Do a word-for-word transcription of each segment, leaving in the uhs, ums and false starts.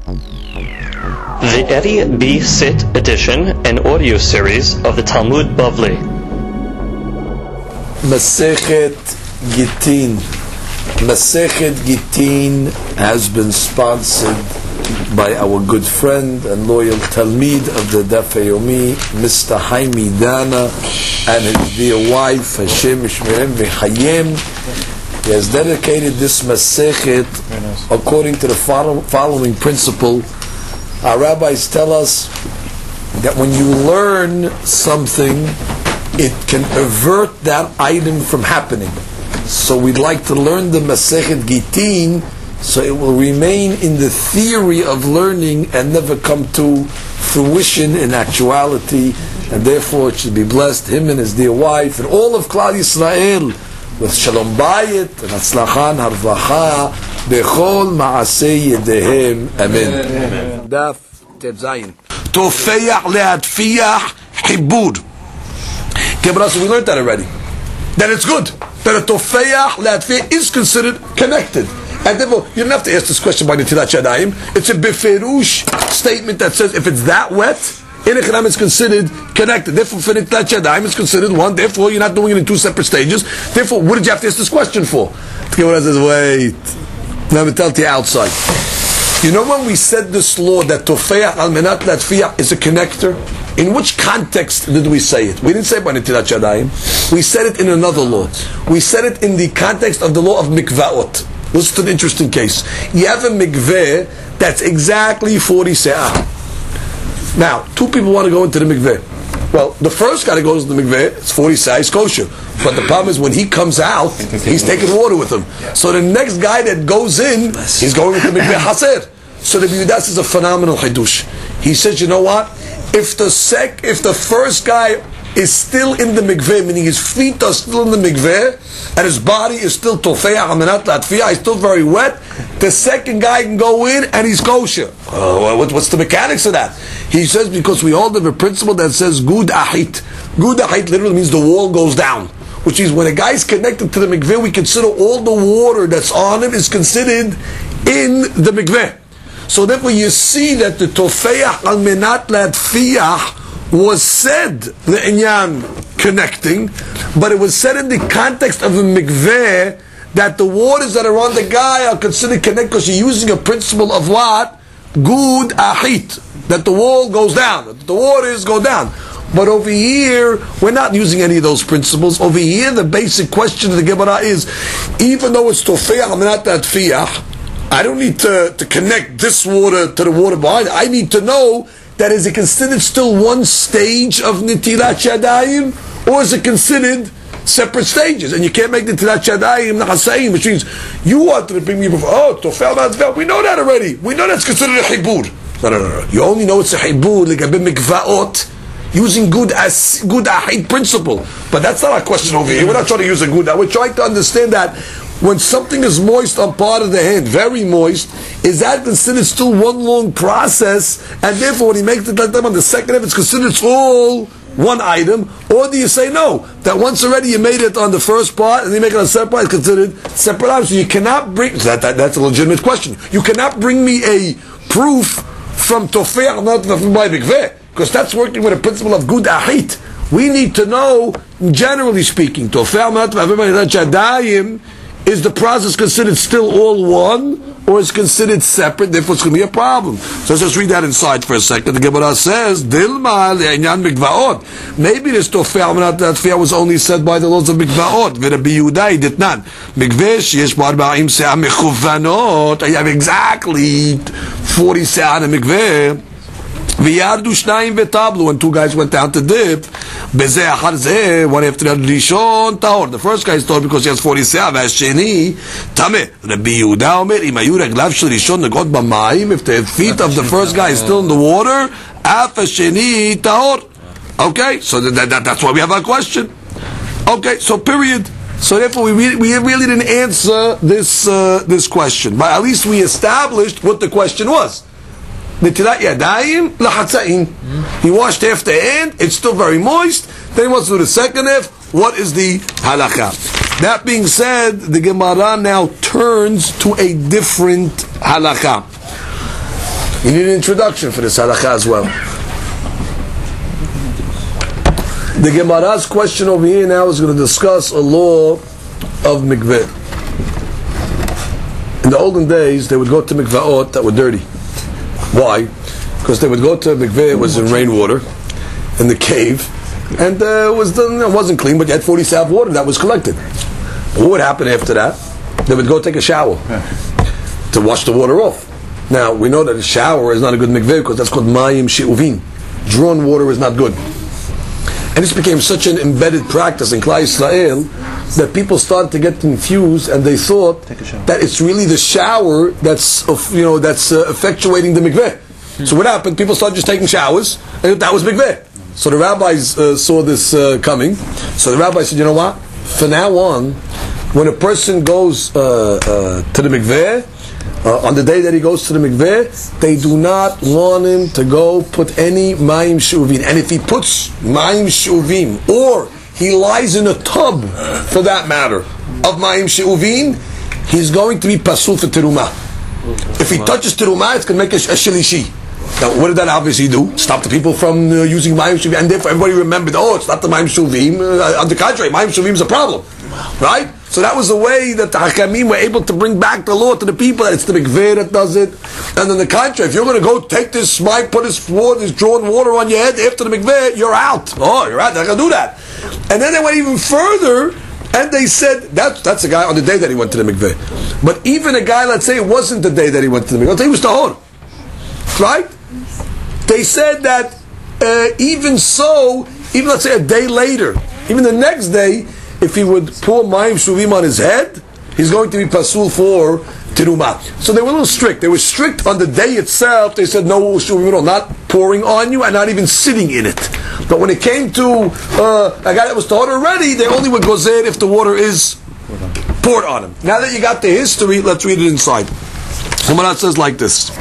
The Eddie B. Sit edition and audio series of the Talmud Bavli. Masechet Gittin. Masechet Gittin has been sponsored by our good friend and loyal Talmid of the Daf Yomi, Mister Haimi Dana, and his dear wife, Hashem Shmerem V'Chayem. He has dedicated this Masechet according to the follow- following principle. Our rabbis tell us that when you learn something, it can avert that item from happening. So we'd like to learn the Masechet Gittin so it will remain in the theory of learning and never come to fruition in actuality, and therefore it should be blessed, him and his dear wife and all of Klal Yisrael, with Shalom Bayit and Hatzlachan Harvacha Bechol Maaseh Yedehem. Amen. Daf Tet Zayin. Tofeyach le'atfiyach hibud. Okay, but also we learned that already. That it's good. That a tofeyach le'atfiyach is considered connected. And therefore, you don't have to ask this question by Netilat Yadayim. It's a beferush statement that says if it's that wet, Inechanam is considered connected. Therefore, for Netilat Yadayim, it's considered one. Therefore, you're not doing it in two separate stages. Therefore, what did you have to ask this question for? The Gemara says, wait. Let me tell you outside. You know when we said this law that Tofeyach al menat latfiyah is a connector? In which context did we say it? We didn't say it by Netilat Yadayim. We said it in another law. We said it in the context of the law of mikvaot. Listen to the interesting case. You have a mikveh that's exactly forty se'ah. Now, two people want to go into the mikveh. Well, the first guy that goes into the mikveh, it's forty se'ah, he's kosher. But the problem is when he comes out, he's taking water with him. So the next guy that goes in, he's going into the mikveh haser. So the Yudas is a phenomenal hidush. He says, you know what? If the sec, if the first guy is still in the mikveh, meaning his feet are still in the mikveh, and his body is still tofeach amenat latfiyah, he's still very wet, the second guy can go in and he's kosher. Oh, what, what's the mechanics of that? He says because we all have a principle that says gud ahit. Gud ahit literally means the wall goes down, which means when a guy is connected to the mikveh, we consider all the water that's on him is considered in the mikveh. So therefore you see that the tofeach al menat latfiyah was said the inyan connecting, but it was said in the context of a mikveh that the waters that are on the guy are considered connected because you're using a principle of what? Gud ahit, that the wall goes down, that the waters go down. But over here, we're not using any of those principles. Over here, the basic question of the Gemara is, even though it's tofeach amenat latfiyah, I don't need to, to connect this water to the water behind it. I need to know that is it considered still one stage of Netilat Yadayim, or is it considered separate stages? And you can't make Netilat Yadayim Nachasayim, which means you wanted to bring me before. Oh, Tofel Madvel, we know that already. We know that's considered a Hibur. No, no, no, no. You only know it's a Hibur, like a Mikvaot, using good as good ahid principle. But that's not our question over here. We're not trying to use a good. We're trying to understand that when something is moist on part of the hand, very moist, is that considered still one long process? And therefore, when he makes it like that on the second half, it's considered it's all one item? Or do you say no? That once already you made it on the first part, and you make it on the second part, it's considered separate items. So you cannot bring, that, that, that's a legitimate question. You cannot bring me a proof from Tofeach, not from by Mikveh, because that's working with a principle of good ahit. We need to know, generally speaking, Tofeach, not Yadayim, is the process considered still all one, or is considered separate? Therefore, it's going to be a problem. So let's just read that inside for a second. The Gemara says, "Dilma le'inyan mikvaot." Maybe this tofeach amenat latfiyah was only said by the laws of mikvaot. V'Rabbi Yehuda did not. Mikveh sheyesh bo arba'im se'ah mechuvanot. I have exactly forty se'ah in a mikveh. V'yardu shnayim v'tablu, and two guys went down to dip. Bezeh achar zeh, one after the other, rishon tahor. The first guy is tahor because he has forty se'ah. V'hasheni tameh. Rabbi Yehuda omer, im hayu reglav shel rishon negot b'mayim. If the feet of the first guy is still in the water, af hasheni tahor. Okay, so that, that, that's why we have our question. Okay, so period. So therefore, we really, we really didn't answer this uh, this question, but at least we established what the question was. Netilat Yadayim lachatza'in. He washed half the hand, it's still very moist. Then he wants to do the second half. What is the halakha? That being said, the Gemara now turns to a different halakha. You need an introduction for this halakha as well. The Gemara's question over here now is going to discuss a law of mikveh. In the olden days, they would go to mikvahot that were dirty. Why? Because they would go to a mikveh, it was in rainwater, in the cave, and uh, it, was done, it wasn't clean, but you had forty sav water that was collected. But what would happen after that? They would go take a shower to wash the water off. Now, we know that a shower is not a good mikveh because that's called mayim she'uvin. Drawn water is not good. And this became such an embedded practice in Klal Yisrael that people started to get confused, and they thought that it's really the shower that's, you know, that's uh, effectuating the mikveh. Hmm. So what happened? People started just taking showers, and that was mikveh. So the rabbis uh, saw this uh, coming. So the rabbi said, you know what? From now on, when a person goes uh, uh, to the mikveh, Uh, on the day that he goes to the mikveh, they do not want him to go put any mayim shuvim. And if he puts mayim shuvim, or he lies in a tub, for that matter, of mayim shuvim, he's going to be pasul for terumah. If he touches terumah, it's going to make a, a shilishi. Now, what did that obviously do? Stop the people from uh, using mayim shuvim, and therefore everybody remembered, oh, it's not the mayim shuvim. Uh, on the contrary, mayim shuvim is a problem, right? So that was the way that the Hakamim were able to bring back the law to the people, that it's the mikveh that does it. And on the contrary, if you're going to go take this mic, put this water, this drawn water on your head after the mikveh, you're out. Oh, you're out. They're not going to do that. And then they went even further, and they said, that's, that's the guy on the day that he went to the mikveh. But even a guy, let's say it wasn't the day that he went to the mikveh, let's say he was tahor. Right? They said that uh, even so, even let's say a day later, even the next day, if he would pour mayim shuvim on his head, he's going to be pasul for terumah. So they were a little strict. They were strict on the day itself. They said no shuvim at all, not pouring on you and not even sitting in it. But when it came to uh, a guy that was tahor already, they only would gozer if the water is poured on him. Now that you got the history, let's read it inside. Gemara says like this.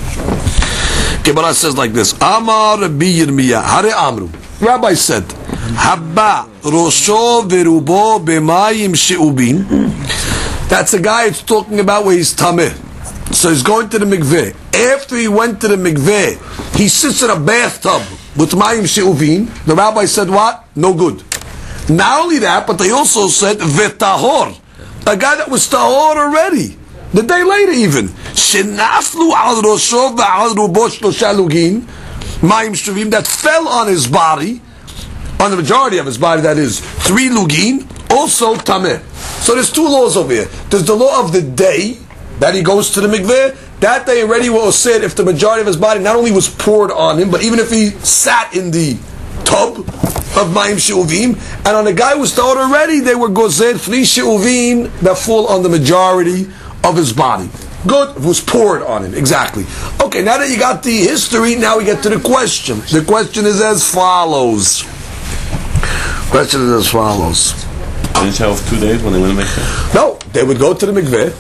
Gemara says like this. Amar Rabbi Yirmiyah Hare Amru. Rabbi said, Habba Rosho Verubo B'mayim She'ubin. That's the guy it's talking about where he's tameh. So he's going to the mikveh. After he went to the mikveh, he sits in a bathtub with mayim she'uvin. The rabbi said what? No good. Not only that, but they also said vetahor. A guy that was tahor already. The day later even. Shenaflu al Rosho v'al rubo shlosha lugin. Mayim she'uvin that fell on his body. On the majority of his body, that is three lugin, also tameh. So there's two laws over here. There's the law of the day that he goes to the mikveh. That day already was said if the majority of his body not only was poured on him, but even if he sat in the tub of mayim she'uvim. And on the guy who was tahor already, they were gozer three she'uvim that fall on the majority of his body. Good, it was poured on him, exactly. Okay, now that you got the history, now we get to the question. The question is as follows. Question is as follows. Didn't you have two days when they went to mikveh? No, they would go to the mikveh.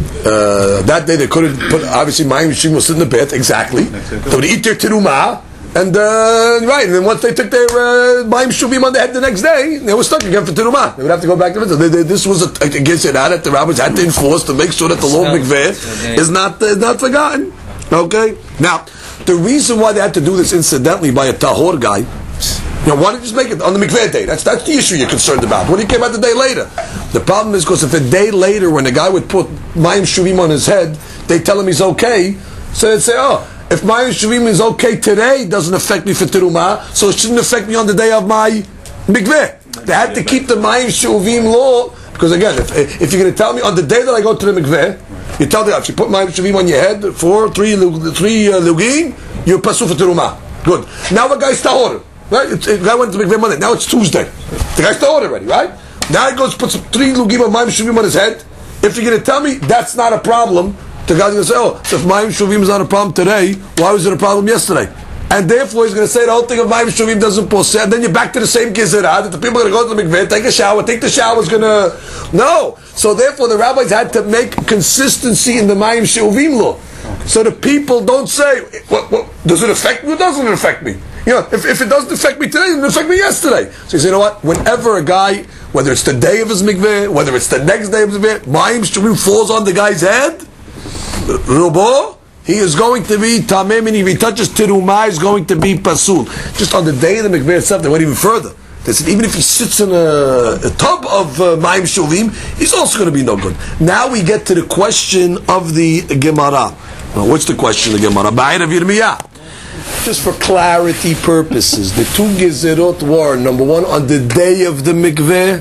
Uh, that day they couldn't put, obviously, mayim she'uvim was in the bed, exactly. They would eat their terumah, and uh, right, and then once they took their uh, mayim she'uvim on their head the next day, they were stuck again for terumah. They would have to go back to the mikveh. This was a, against it, that the rabbis had to enforce to make sure that the law of mikveh is not, uh, not forgotten. Okay? Now, the reason why they had to do this incidentally by a tahor guy, you know, why don't you just make it on the mikveh day? That's that's the issue you're concerned about. What do you care about the day later? The problem is because if a day later, when the guy would put mayim shuvim on his head, they tell him he's okay, so they'd say, oh, if mayim shuvim is okay today, it doesn't affect me for terumah, so it shouldn't affect me on the day of my mikveh. They had to keep the mayim shuvim law, because again, if, if you're going to tell me on the day that I go to the mikveh, you tell the if you put mayim shuvim on your head, four, three, three uh, lugin, you're pasul for terumah. Good. Now the guy's tahor. Right? It's, the guy went to mikveh Monday. Now it's Tuesday. The guy's tahor already, right? Now he goes puts three lugim of mayim shuvim on his head. If you're going to tell me that's not a problem, the guy's going to say, oh, so if mayim shuvim is not a problem today, why was it a problem yesterday? And therefore he's going to say the whole thing of mayim shuvim doesn't poseh, and then you're back to the same gizerah that the people are going to go to the mikveh, take a shower, think the shower is going to... No! So therefore the rabbis had to make consistency in the mayim shuvim law. So the people don't say, what, what, does it affect me or doesn't it affect me? You know, if, if it doesn't affect me today, it didn't affect me yesterday. So you say, you know what? Whenever a guy, whether it's the day of his mikveh, whether it's the next day of his mikveh, mayim shuvim falls on the guy's head, rubo, he is going to be tameh, meaning if he touches terumah, he's going to be pasul. Just on the day of the mikveh itself, they went even further. They said even if he sits in a, a tub of uh, ma'im shuvim, he's also going to be no good. Now we get to the question of the Gemara. Well, what's the question of the Gemara? Ba'ir of Yirmiyah. Just for clarity purposes, the two gezerot were, number one, on the day of the mikveh.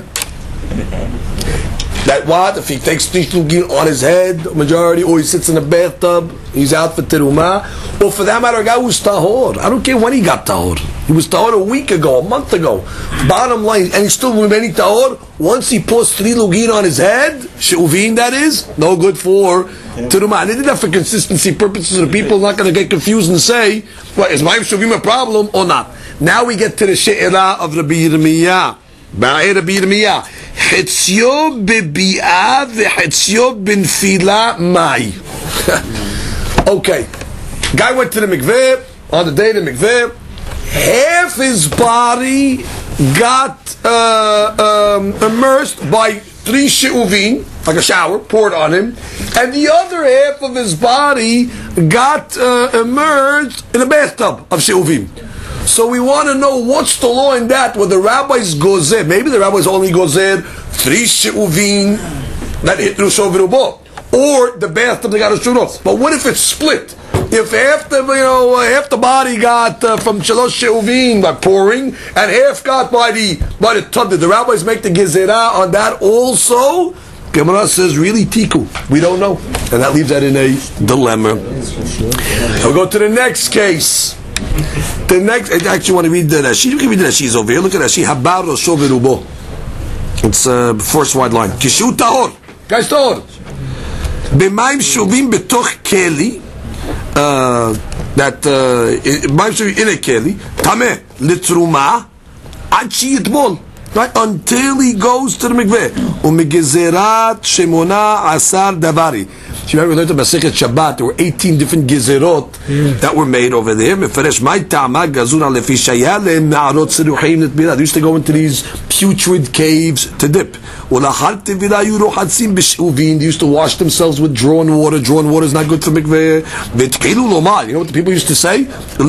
That what? If he takes tishlugin on his head, majority, or he sits in a bathtub, he's out for terumah. Or for that matter, a guy who's tahor. I don't care when he got tahor. He was tahor a week ago, a month ago. Bottom line, and he's still remaining tahor. Once he pours three lugin on his head, she'uvin that is, no good for terumah. And they did that for consistency purposes. The people are not going to get confused and say, well, is my shuvim a problem or not? Now we get to the she'erah of Rabbi Yirmiyah. Ba'ir Rabbi Yirmiyah. Chetzio bebi'ah v'chetzio b'nfila mai. Okay. Guy went to the mikveh, on the day of the mikveh, half his body got uh, um, immersed by three she'uvin, like a shower, poured on him, and the other half of his body got uh, immersed in a bathtub of she'uvin. So we want to know what's the law in that, where the rabbis gozer, maybe the rabbis only gozer three she'uvin that hit Rusho v'rubo, or the bathtub they got a shurot. But what if it's split? If half the, you know, half the body got uh, from shalosh she'uvin by pouring, and half got by the by the tub, did the rabbis make the gezerah on that also? Gemara says, really, tiku. We don't know. And that leaves that in a dilemma. We'll go to the next case. The next, I actually want to read the Rashi. You can read the Rashi's over here. Look at Rashi. Habar Rosho v'rubo. It's a uh, first wide line. Kishu tahor. Guys, tahor. B'mayim shuvim betoch keli. That mayim shuvim in a keli. Tameh litruma. Ad shi yitbol. Right? Until he goes to the mikveh. U'migezerat shemona asar davari. So you remember we learned about Masechet Shabbat. There were eighteen different gezerot yeah. that were made over there. They used to go into these putrid caves to dip. They used to wash themselves with drawn water. Drawn water is not good for mikveh. You know what the people used to say?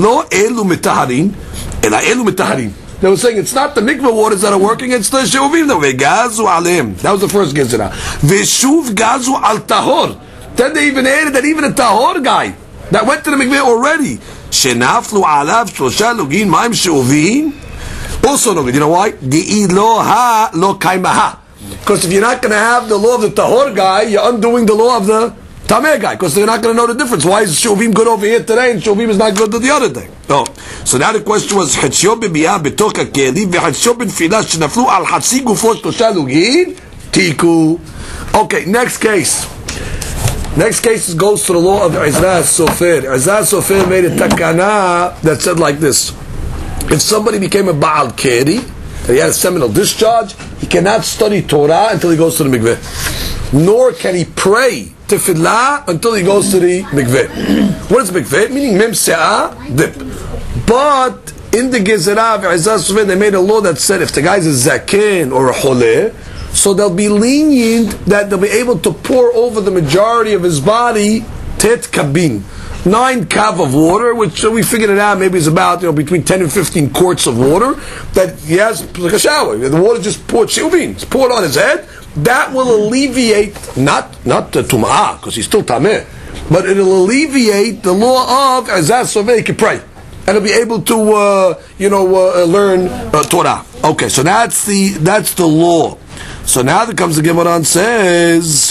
They were saying it's not the mikveh waters that are working, it's the she'uvim. That was the first gezerah. Veshuv gazu al tahor. Then they even added that even a tahor guy that went to the mikveh already, shenaflu alav shlosha lugin ma'im she'uvin, also no good. You know why? Di'iloha lo kaimaha. Because if you're not going to have the law of the tahor guy, you're undoing the law of the tameh guy. Because they're not going to know the difference. Why is she'uvim good over here today and she'uvim is not good the other day? No. So now the question was chetzio bebi'ah betoch hakeli v'chetzio b'nfilah shenaflu al hatzi gufo shlosha lugin tiku. Okay, next case. Next case goes to the law of Izra Sofer. Izra Sofer made a takana that said like this: if somebody became a Baal Keri, and he had a seminal discharge, he cannot study Torah until he goes to the mikveh. Nor can he pray tefillah until he goes to the mikveh. What is mikveh? Meaning mem se'ah, dip. But in the Gezerah of Izra Sofer, they made a law that said if the guy's a zaken or a choleh, so they'll be lenient that they'll be able to pour over the majority of his body tet kabin, nine kav of water, which uh, we figured it out maybe is about, you know, between ten and fifteen quarts of water that he has like a shower. The water just poured she'uvin, it's poured on his head. That will alleviate not not the tum'ah because he's still tameh, but it'll alleviate the law of azaz sovei he can pray. And he'll be able to, uh, you know, uh, learn uh, Torah. Okay, so that's the that's the law. So now there comes the Gemara and says,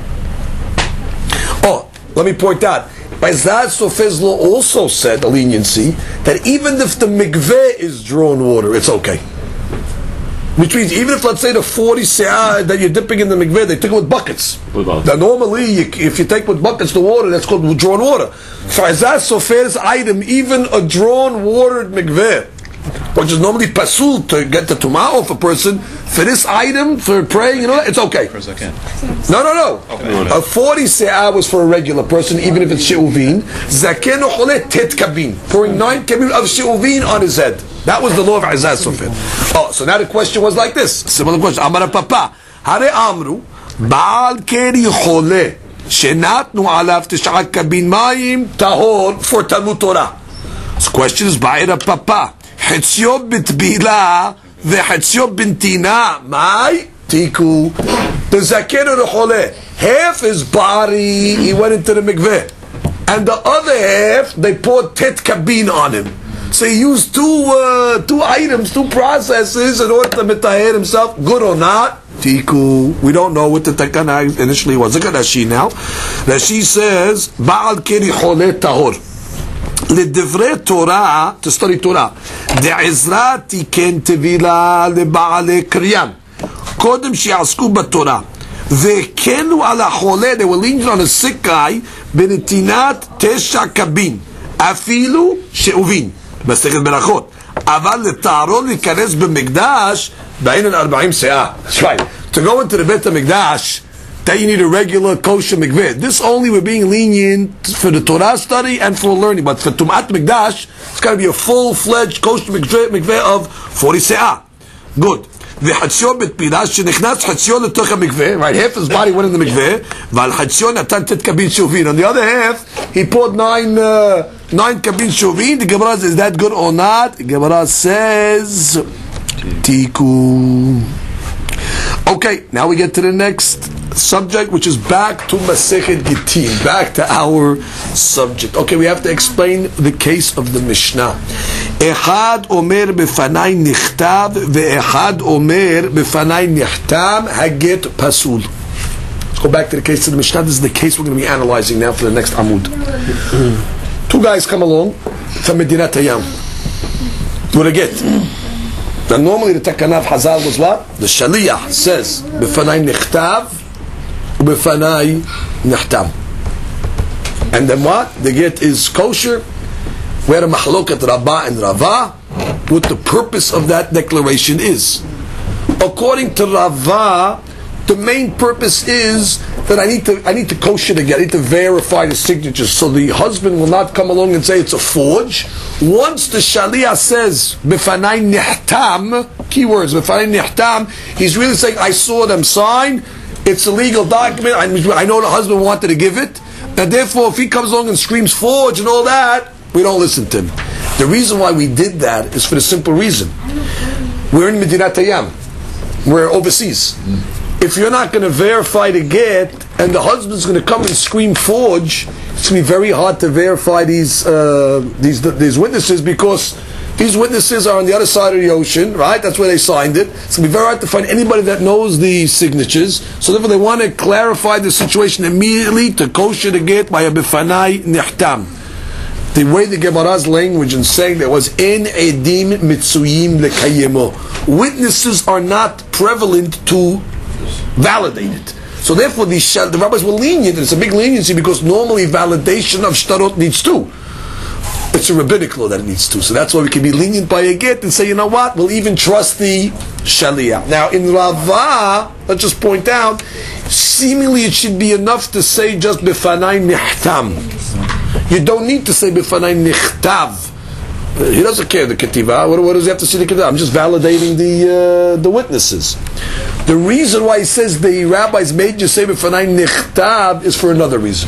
oh, let me point out, Izra Sofer's law also said, a leniency, that even if the mikveh is drawn water, it's okay. Which means even if, let's say, the forty se'ah that you're dipping in the mikveh, they take it with buckets. Now normally, you, if you take with buckets the water, that's called drawn water. For Izra Sofer's item, even a drawn watered mikveh, which is normally pasul to get the tumah off a person, for this item, for praying, you know, it's okay. No, no, no. Okay. A forty se'ah was for a regular person, even if it's she'uvin. Zaken uchole tet kabin, pouring nine kabin of she'uvin on his head. That was the law of Izra Sofer. Oh, so now the question was like this. Similar question. Amar Papa. Hare amru, Baal keri chole, Shenatnu alav tish'a kabin mayim tahor for Talmud Torah. This question is ba'ira papa. Hetzio b'tbila v'hetzio b'ntina. Mai tiku. The zaken or the chole. Half his body, he went into the mikveh. And the other half, they poured tet kabin on him. So he used two uh, two items, two processes in order to mitaher himself. Good or not? Tiku. We don't know what the takana initially was. Look at Rashi now. Rashi says, Ba'al keri chole tahor. L'divrei Torah, to study Torah. De'ezra tiken tevila le'ba'ale kriyan. Kodem shi'asku b'Torah. Ve'kenu ala chole, they were leaning on a sick guy, b'netinat tesha kabin. Afilu she'uvin. מסכת ברכות. אבל לתארון להיכנס במקדש בעין ארבעים שאה. That's right. To go into the Beit HaMikdash, that you need a regular kosher mikveh. This only we're being lenient for the Torah study and for learning. But for Tumat Mikdash, it's got to be a full-fledged kosher mikveh, mikveh of forty se'ah. Good. וחציון בתפילה שנכנס חציון לתוך המקווה, right, half his body went in the מקווה, ועל חציון נתן תת קבין שובין. On the other half, he poured nine, uh, nine קבין שובין. The Gemara says, is that good or not? The Gemara says, Tiku. Okay, now we get to the next subject, which is back to Masechet Gittin, back to our subject. Okay, we have to explain the case of the Mishnah. Echad omer befanai nichtav, ve'echad omer befanai nichtam, haget pasul. Let's go back to the case of the Mishnah. This is the case we're going to be analyzing now for the next Amud. Two guys come along from Medinat Hayam with a get. Now normally the Takana of Hazal was what? The Shaliyah says, befanai nichtav, befanai nichtam. And then what? The get is kosher. We had a mahlokat Rabbah and Rava, what the purpose of that declaration is. According to Rava, the main purpose is that I need to I need to kosher the get, I need to verify the signatures, so the husband will not come along and say it's a forge. Once the Shaliah says befanai nihtam, keywords befanai nihtam, he's really saying I saw them sign. It's a legal document. I, I know the husband wanted to give it, and therefore, if he comes along and screams forge and all that, we don't listen to him. The reason why we did that is for the simple reason. We're in Medinat Hayam. We're overseas. If you're not going to verify the get, and the husband's going to come and scream forge, it's going to be very hard to verify these uh, these these witnesses, because these witnesses are on the other side of the ocean, right? That's where they signed it. It's going to be very hard to find anybody that knows the signatures. So therefore, they want to clarify the situation immediately to kosher the get by a befanai nihtam. The way the Gemara's language in saying there was in edim mitzuyim lekayemo. Witnesses are not prevalent to validate it. So therefore, the, the rabbis were lenient. It's a big leniency because normally validation of shtarot needs two. It's a rabbinic law that it needs two. So that's why we can be lenient by a get and say, you know what, we'll even trust the Shaliah. Now in Rava, let's just point out, seemingly it should be enough to say just befanai nihtam. You don't need to say befanai nichtav. He doesn't care the ketiva. What, what does he have to say the ketiva? I'm just validating the uh, the witnesses. The reason why he says the rabbis made you say befanai nichtav is for another reason.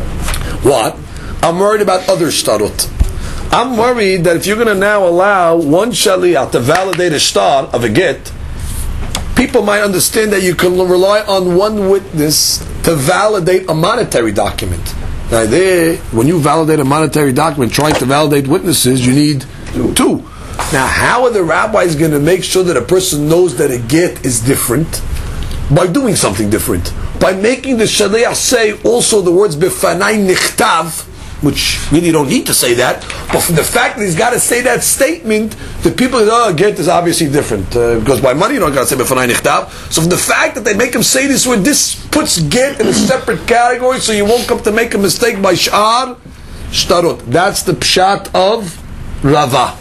What? I'm worried about other shtarot. I'm worried that if you're going to now allow one shaliach to validate a shtar of a get, people might understand that you can rely on one witness to validate a monetary document. Now there, when you validate a monetary document, trying to validate witnesses, you need two. Now how are the rabbis going to make sure that a person knows that a get is different? By doing something different. By making the shaliach say also the words befanai nichtav, which really don't need to say that, but from the fact that he's got to say that statement, the people that oh, get is obviously different. Uh, because by money you don't got to say befanai nichtav. So from the fact that they make him say this word, this puts get in a separate category, so you won't come to make a mistake by sh'ar shtarot. That's the pshat of Rava.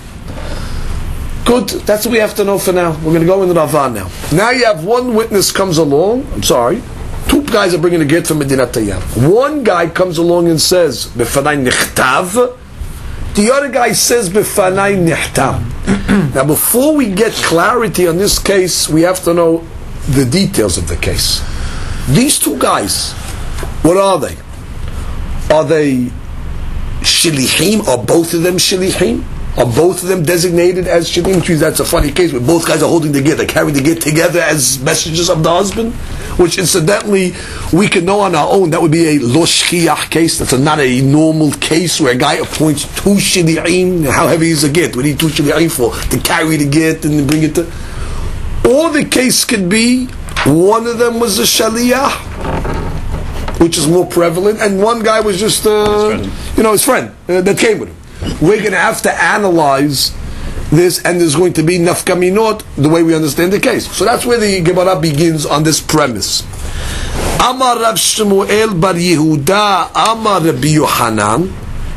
Good, that's what we have to know for now. We're going to go into Rava now. Now you have one witness comes along, I'm sorry, two guys are bringing a get from Medinat Hayam. One guy comes along and says, befanai nichtav. The other guy says, befanai nihtam. Now before we get clarity on this case, we have to know the details of the case. These two guys, What are they? Are they shilichim? Are both of them shilichim? Are both of them designated as shilichim? Which means that's a funny case where both guys are holding the get, they carry the get together as messengers of the husband. Which incidentally, we can know on our own that would be a lo shchiach case. That's a, not a normal case where a guy appoints two shilichim. How heavy is a get? We need two shilichim for to carry the get and bring it to. Or the case could be one of them was a shaliach, which is more prevalent, and one guy was just, uh, you know, his friend uh, that came with him. We're going to have to analyze this, and there's going to be nafkaminot the way we understand the case. So that's where the Gemara begins on this premise. Amar Rav Shmuel bar Yehuda, Amar Rabbi Yohanan,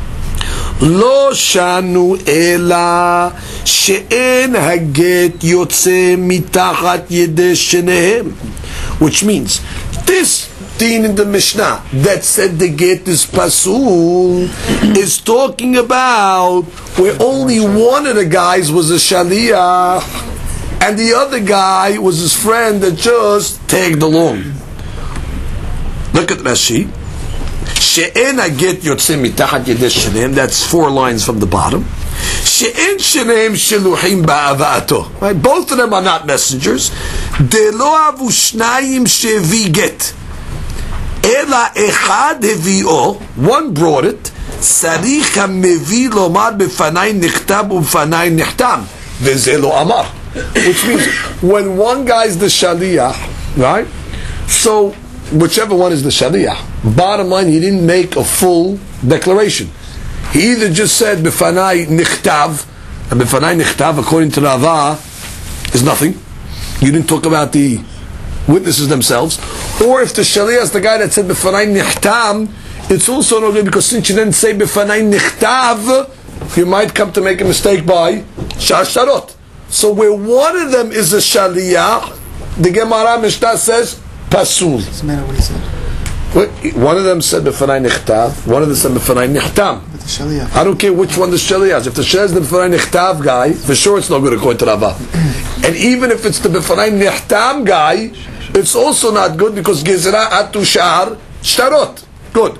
Lo shanu ela she'en haget yotze mitachat yedei shenehem, which means this din in the Mishnah that said the get is pasul is talking about where only one of the guys was a shaliach and the other guy was his friend that just tagged along. Look at Rashi. She'en haget yotze mitachat yedei shenehem. That's four lines from the bottom. She'en shenehem sheluchim ba'ava'ato. Right? Both of them are not messengers. De lo avu shnayim shevi get. Ela echad hevi'o, one brought it, sarich ha-mevi lomar b'fanai nichtab u'b'fanai nichtam, v'zeh lo amar. Which means, when one guy is the shaliach, right? So, whichever one is the shaliach, bottom line, he didn't make a full declaration. He either just said b'fanai nichtav, and b'fanai nichtav, according to Rava, is nothing. You didn't talk about the witnesses themselves, or if the shaliach is the guy that said b'fanai nichtam, it's also no good because since you didn't say b'fanai nichtav, you might come to make a mistake by shasharot. So where one of them is a shaliach, the Gemara Mishnah says pasul. Doesn't matter what he said. One of them said b'fanai nichtav, one of them said b'fanai nichtam. But the shaliach. I don't care which one the shaliach is. If the shaliach is the b'fanai nichtav guy, for sure it's not good according to Rava. And even if it's the b'fanai nichtam guy, it's also not good because gezerah atu shar shtarot. Good.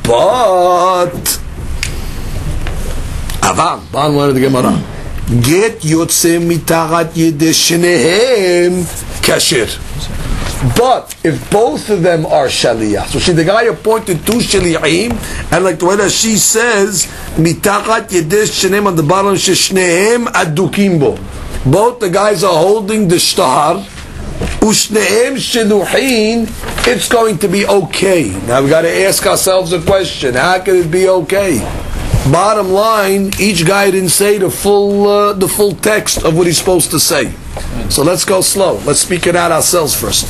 But avam, ba'an one of the Gemara. Get yotze mitachat yedei shenehem kasher. But if both of them are shaliach, so see the guy appointed two shaliachim, and like the way that she says, mitachat yedei shenehem on the bottom, sheshnehem adukimbo. Both the guys are holding the shtar. Ushnehem sheluhin, it's going to be okay. Now we got to ask ourselves a question: how can it be okay? Bottom line, each guy didn't say the full uh, the full text of what he's supposed to say. So let's go slow. Let's speak it out ourselves first.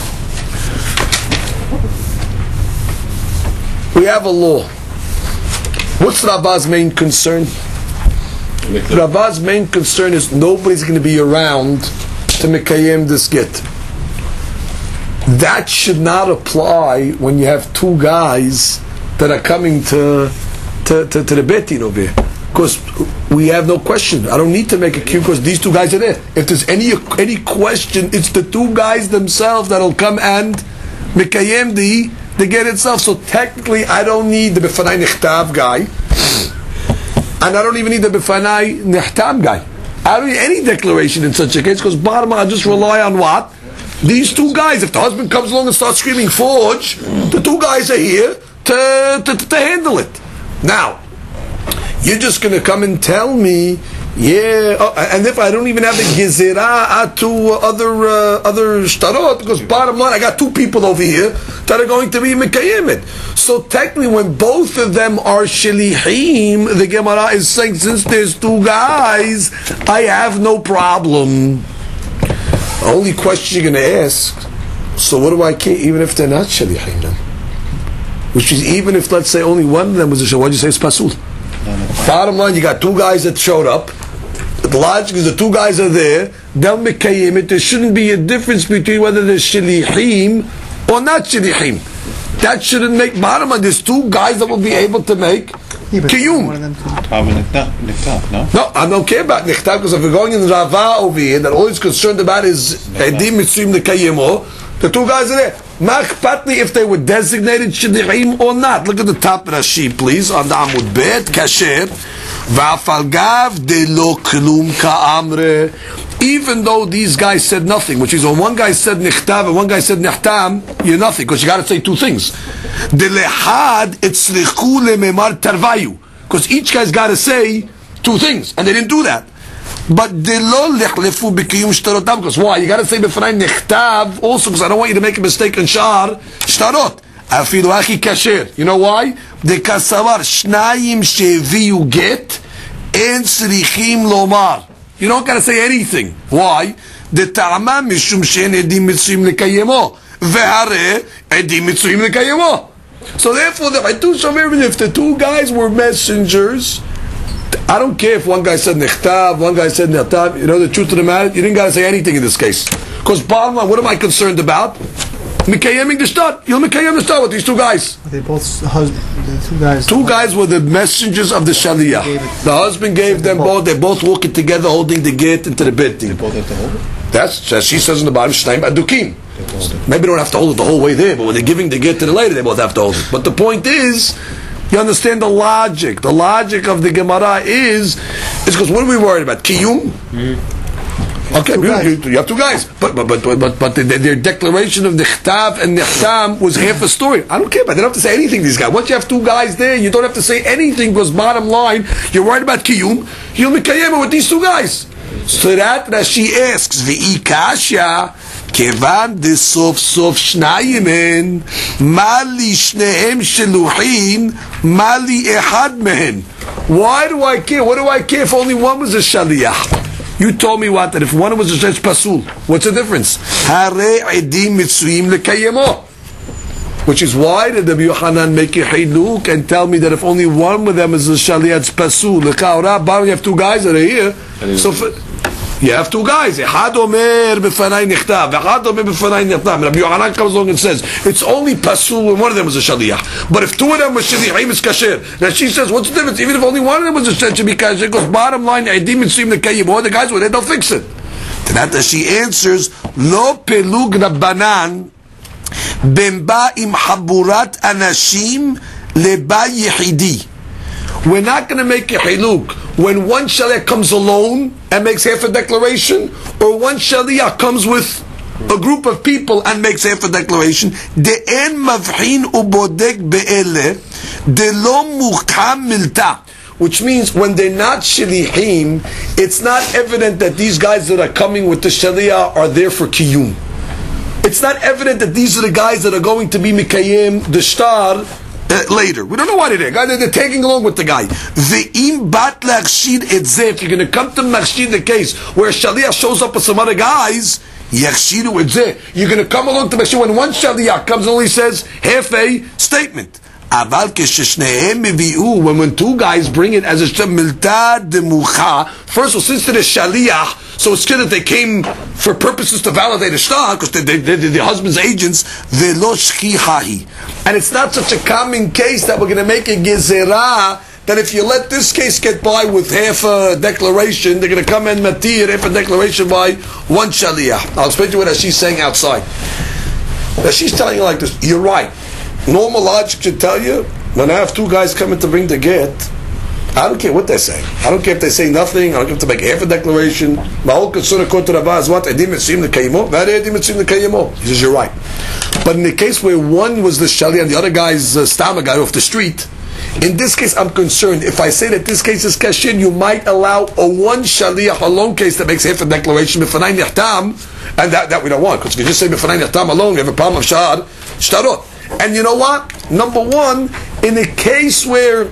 We have a law. What's Rava's main concern? Rava's main concern is nobody's going to be around to mekayem this get. That should not apply when you have two guys that are coming to to, to, to the betin over here. Because we have no question. I don't need to make a queue because these two guys are there. If there's any any question, it's the two guys themselves that'll come and mekayem the the get itself. So technically, I don't need the b'fanai nichtav guy, and I don't even need the b'fanai nichtam guy. I don't need any declaration in such a case because bottom line, I just rely on what? These two guys. If the husband comes along and starts screaming forge, the two guys are here to to, to handle it. Now, you're just going to come and tell me, yeah, oh, and if I don't even have the gezerah to other uh, other shtarot, because bottom line, I got two people over here that are going to be mekayim it. So technically, when both of them are shalichim, the Gemara is saying, since there's two guys, I have no problem. The only question you're going to ask, so what do I care, even if they're not shalichim then? Which is, even if, let's say, only one of them was a shaliach, why do you say it's pasul? Bottom line, you got two guys that showed up. The logic is the two guys are there. They'll mekayim it. There shouldn't be a difference between whether they're shalichim or not shalichim. That shouldn't make bottom line. There's two guys that will be able to make kiyum. No, I don't care about nichtav because if we're going in Rava over here, that all he's concerned about is edim mitzvim lekayimo. The two guys are there. Machpatli if they were designated shlichim or not. Look at the top of Rashi, please, on the Amud Bet, kasher, va'afalgav de lo klum ka'amre. Even though these guys said nothing, which is when one guy said nichtav and one guy said nihtam, you're nothing, because you got to say two things. De lehad etzlichu lememar tarvayu, because each guy's got to say two things, and they didn't do that. But de lo lechlefu b'kiyum shtarotav, because why? You got to say b'fanai nichtav also, because I don't want you to make a mistake in shar shtarot. Afilu achi kasher. You know why? De kasavar shnayim sheviu get en tzrichim lomar. You don't got to say anything. Why? The ta'ama mishum she'en edim mitzuyim lekayemo vehare edim mitzuyim lekayemo. So therefore, the Hitush Omer, if the two guys were messengers, I don't care if one guy said nechtav, one guy said nechtav. You know the truth of the matter, you didn't got to say anything in this case. Because bottom line, what am I concerned about? Mikayeming the shtar. You'll mikayem the shtar with these two guys. They both husband, the two guys. Two guys were the messengers of the Shaliyah. The husband gave them both. They're both walking together, holding the get into the bed. They both have to hold it? That's as she says in the bottom. Shnaim adukim. Maybe they don't have to hold it the whole way there, but when they're giving the get to the lady, they both have to hold it. But the point is, you understand the logic. The logic of the Gemara is, is because what are we worried about? Kiyum. Mm. Okay, you, you, you have two guys, but but but but, but the, their declaration of nichtav and nichtam was half a story. I don't care, but they don't have to say anything. These guys. Once you have two guys there, you don't have to say anything because bottom line, you're worried about kiyum. You'll be kiyum with these two guys. So that Rashi asks, "V'i kasha kevan de sof sof shnayim mali shnehem sheluchin mali ehad mehen." Why do I care? What do I care if only one was a shaliyah? You told me what? That if one was a shech pasul, what's the difference? Hare edim mitzuyim lekayemo. Which is why did the Yochanan make a hiluk and tell me that if only one of them is a shaliyah, it's pasul. Lekaora, but you have two guys that are here. So for, you have two guys. Echad omer b'fanai nichtav. Echad omer b'fanai nichtav. Rabbi Yochanan comes along and says it's only pasul when one of them is a shaliyah. But if two of them were shaliachim, it's kasher. Now she says, what's the difference? Even if only one of them was a shaliach, it should be kasher. Because bottom line, edim mitzuyim lekayim. All the guys were there, they'll fix it. To that she answers, lo pelug rabbanan bemba im haburat anashim leba yechidi. We're not going to make a hiluk when one shaliach comes alone and makes half a declaration, or one shaliach comes with a group of people and makes half a declaration. De'en mavhin ubodek be'ele de lo mukham milta. Which means when they're not shalichim, it's not evident that these guys that are coming with the shaliach are there for kiyum. It's not evident that these are the guys that are going to be mikayim the shtar Uh, later. We don't know why they're there. They're tagging along with the guy. Ve'im bat lachshid etzeh. If you're going to come to machshid the case where shaliach shows up with some other guys, yachshidu etzeh. You're going to come along to machshid when one shaliach comes and only says half a statement. Aval kesheshnehem mevi'u. When when two guys bring it as a milta demucha. First of all, since they're shaliach, so it's clear that they came for purposes to validate a shtar, because they're, they're, they're the husband's agents. Velo shchihahi. And it's not such a common case that we're going to make a gezerah that if you let this case get by with half a declaration, they're going to come and matir half a declaration by one shaliach. I'll explain to you what she's saying outside. Now she's telling you like this, you're right. Normal logic should tell you, when I have two guys coming to bring the get, I don't care what they say. I don't care if they say nothing. I don't care if they make half a declaration. My whole concern according to Rabbah is what? Edim mitzuyim lekayimo. V'arei edim mitzuyim lekayimo. He says, you're right. But in the case where one was the shali and the other guy's uh, stomach guy off the street, in this case I'm concerned. If I say that this case is kashin, you might allow a one shaliach alone case that makes half a declaration b'fanai nichtam, and that, that we don't want. Because if you just say b'fanai nichtam alone, you have a problem of shar, shtarot. And you know what? Number one, in a case where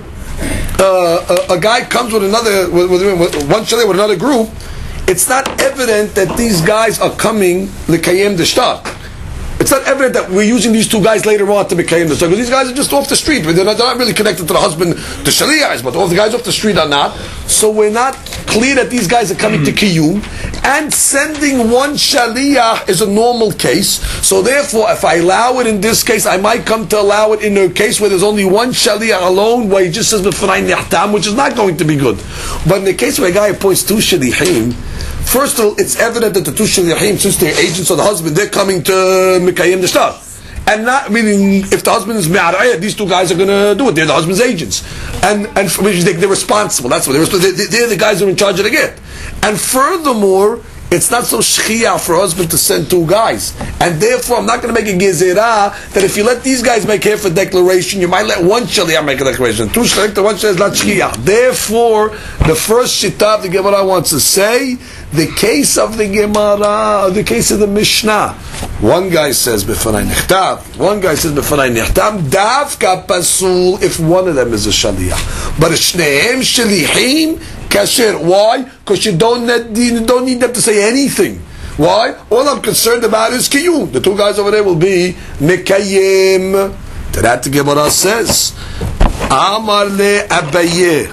Uh, a, a guy comes with another, with, with, with one shaliach with another group, it's not evident that these guys are coming l'kayem the shtar. It's not evident that we're using these two guys later on to l'kayem the shtar, because these guys are just off the street. They're not, they're not really connected to the husband, the shaliach, but all the guys off the street are not. So we're not clear that these guys are coming to kiyum. And sending one shaliach is a normal case. So therefore, if I allow it in this case, I might come to allow it in a case where there's only one shaliach alone, where he just says b'fanai nichtam, which is not going to be good. But in the case where a guy appoints two shaliachim, first of all, it's evident that the two shaliachim, since they're agents of the husband, they're coming to mikayim the shtar. and not meaning if the husband is me'arayah, these two guys are going to do it. They're the husband's agents, and and for, they're responsible. That's what they're responsible. They're the guys who are in charge of the get. And furthermore, it's not so shchiyah for a husband to send two guys. And therefore, I'm not going to make a gezerah that if you let these guys make half a declaration, you might let one shaliach make a declaration. Two shaliach, the one shaliach is not shchiyah. Therefore, the first shitah of the Gemara wants to say, the case of the Gemara, the case of the Mishnah. One guy says, B'fanai nichtav. One guy says, B'fanai nichtav. Davka pasul, if one of them is a shaliach. But shneim shalichim, kasher. Why? Because you don't need, you don't need them to say anything. Why? All I'm concerned about is kiyum. The two guys over there will be mekayim. To that the Gemara says, Amar le Abaye.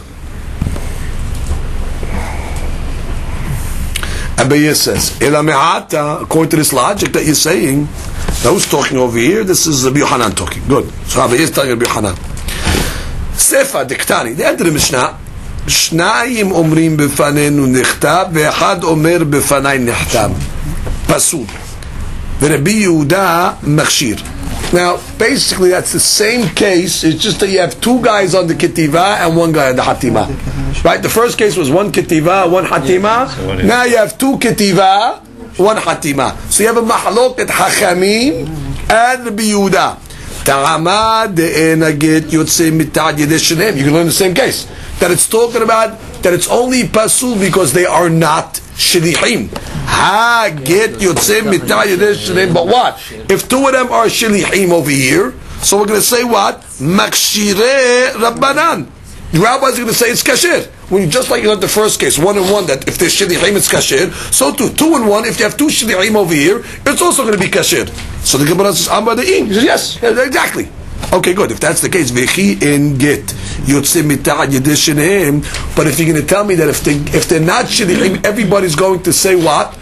Abaye says, Ela me'ata, according to this logic that you're saying, now who's talking over here? This is Rabbi Yohanan talking. Good. So Abaye is talking Rabbi Yohanan. Sefa diktani. The end of the Mishnah. שניים אומרים בפנינו נכתב ואחד אומר בפני נכתב פסול ורבי יהודה מכשיר. Now basically that's the same case, it's just that you have two guys on the ketiva and one guy on the hatima, right? The first case was one ketiva, one hatima. Now you have two ketiva, one hatima, so you have a mahloket hachamim and Rabbi Yehuda. Ta'ama de'ena get yotze mitad yedei sheneim. You can learn the same case, that it's talking about that it's only pasul because they are not shlichim. Ha get yotze mitad yedei sheneim. But what if two of them are shlichim over here? So we're going to say what? Makshire rabbanan. The rabbis are going to say it's kasher. When you, just like you learned the first case, one and one, that if there's shlichim it's kasher. So too, two and one, if you have two shlichim over here, it's also going to be kasher. So the Gemara says, Amar de'in. He says, yes, exactly. Okay, good. If that's the case, vechi in get yotze mitad yedei sheneim. But if you're going to tell me that if they if they're not shlichim, everybody's going to say what?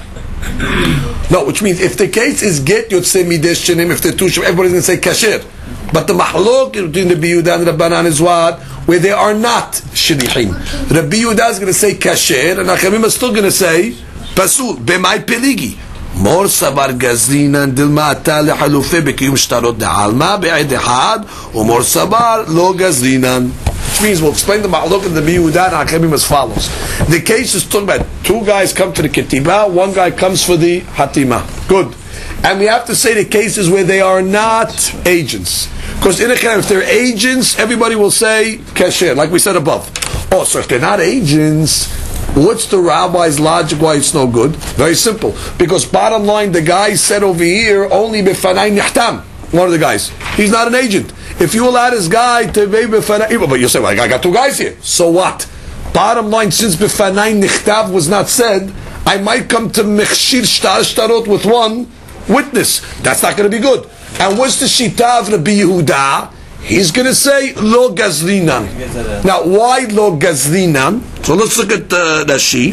No, which means if the case is get yotze midei sheneim, if they're two, everybody's going to say kasher. But the mahlok between Rabbi Yehuda and Rabbanan is what? Where they are not shlichim. Rabbi Yehuda is going to say kasher, and Achamim are still going to say pasul. B'may peligi. Mor savar gazrinan dilma'ata lehalufe b'kiyum shtarot de'alma be'ed echad, umor savar lo gazrinan. Which means we'll explain the mahlok and the Rabbi Yehuda and Achamim as follows. The case is talking about two guys come for the ketibah, one guy comes for the hatima. Good. And we have to say the cases where they are not agents. Because in a case, if they're agents, everybody will say kasher, like we said above. Oh, so if they're not agents, what's the rabbi's logic why it's no good? Very simple. Because bottom line, the guy said over here, only b'fanai nihtam. One of the guys. He's not an agent. If you allow this guy to be b'fanai, but you say, well, I got two guys here. So what? Bottom line, since b'fanai nichtav was not said, I might come to mechshir shtar shtarot with one witness. That's not going to be good. And what's the shita of Rabbi Yehuda? He's going to say lo gazrinan. Now, why lo gazrinan? So let's look at uh, Rashi.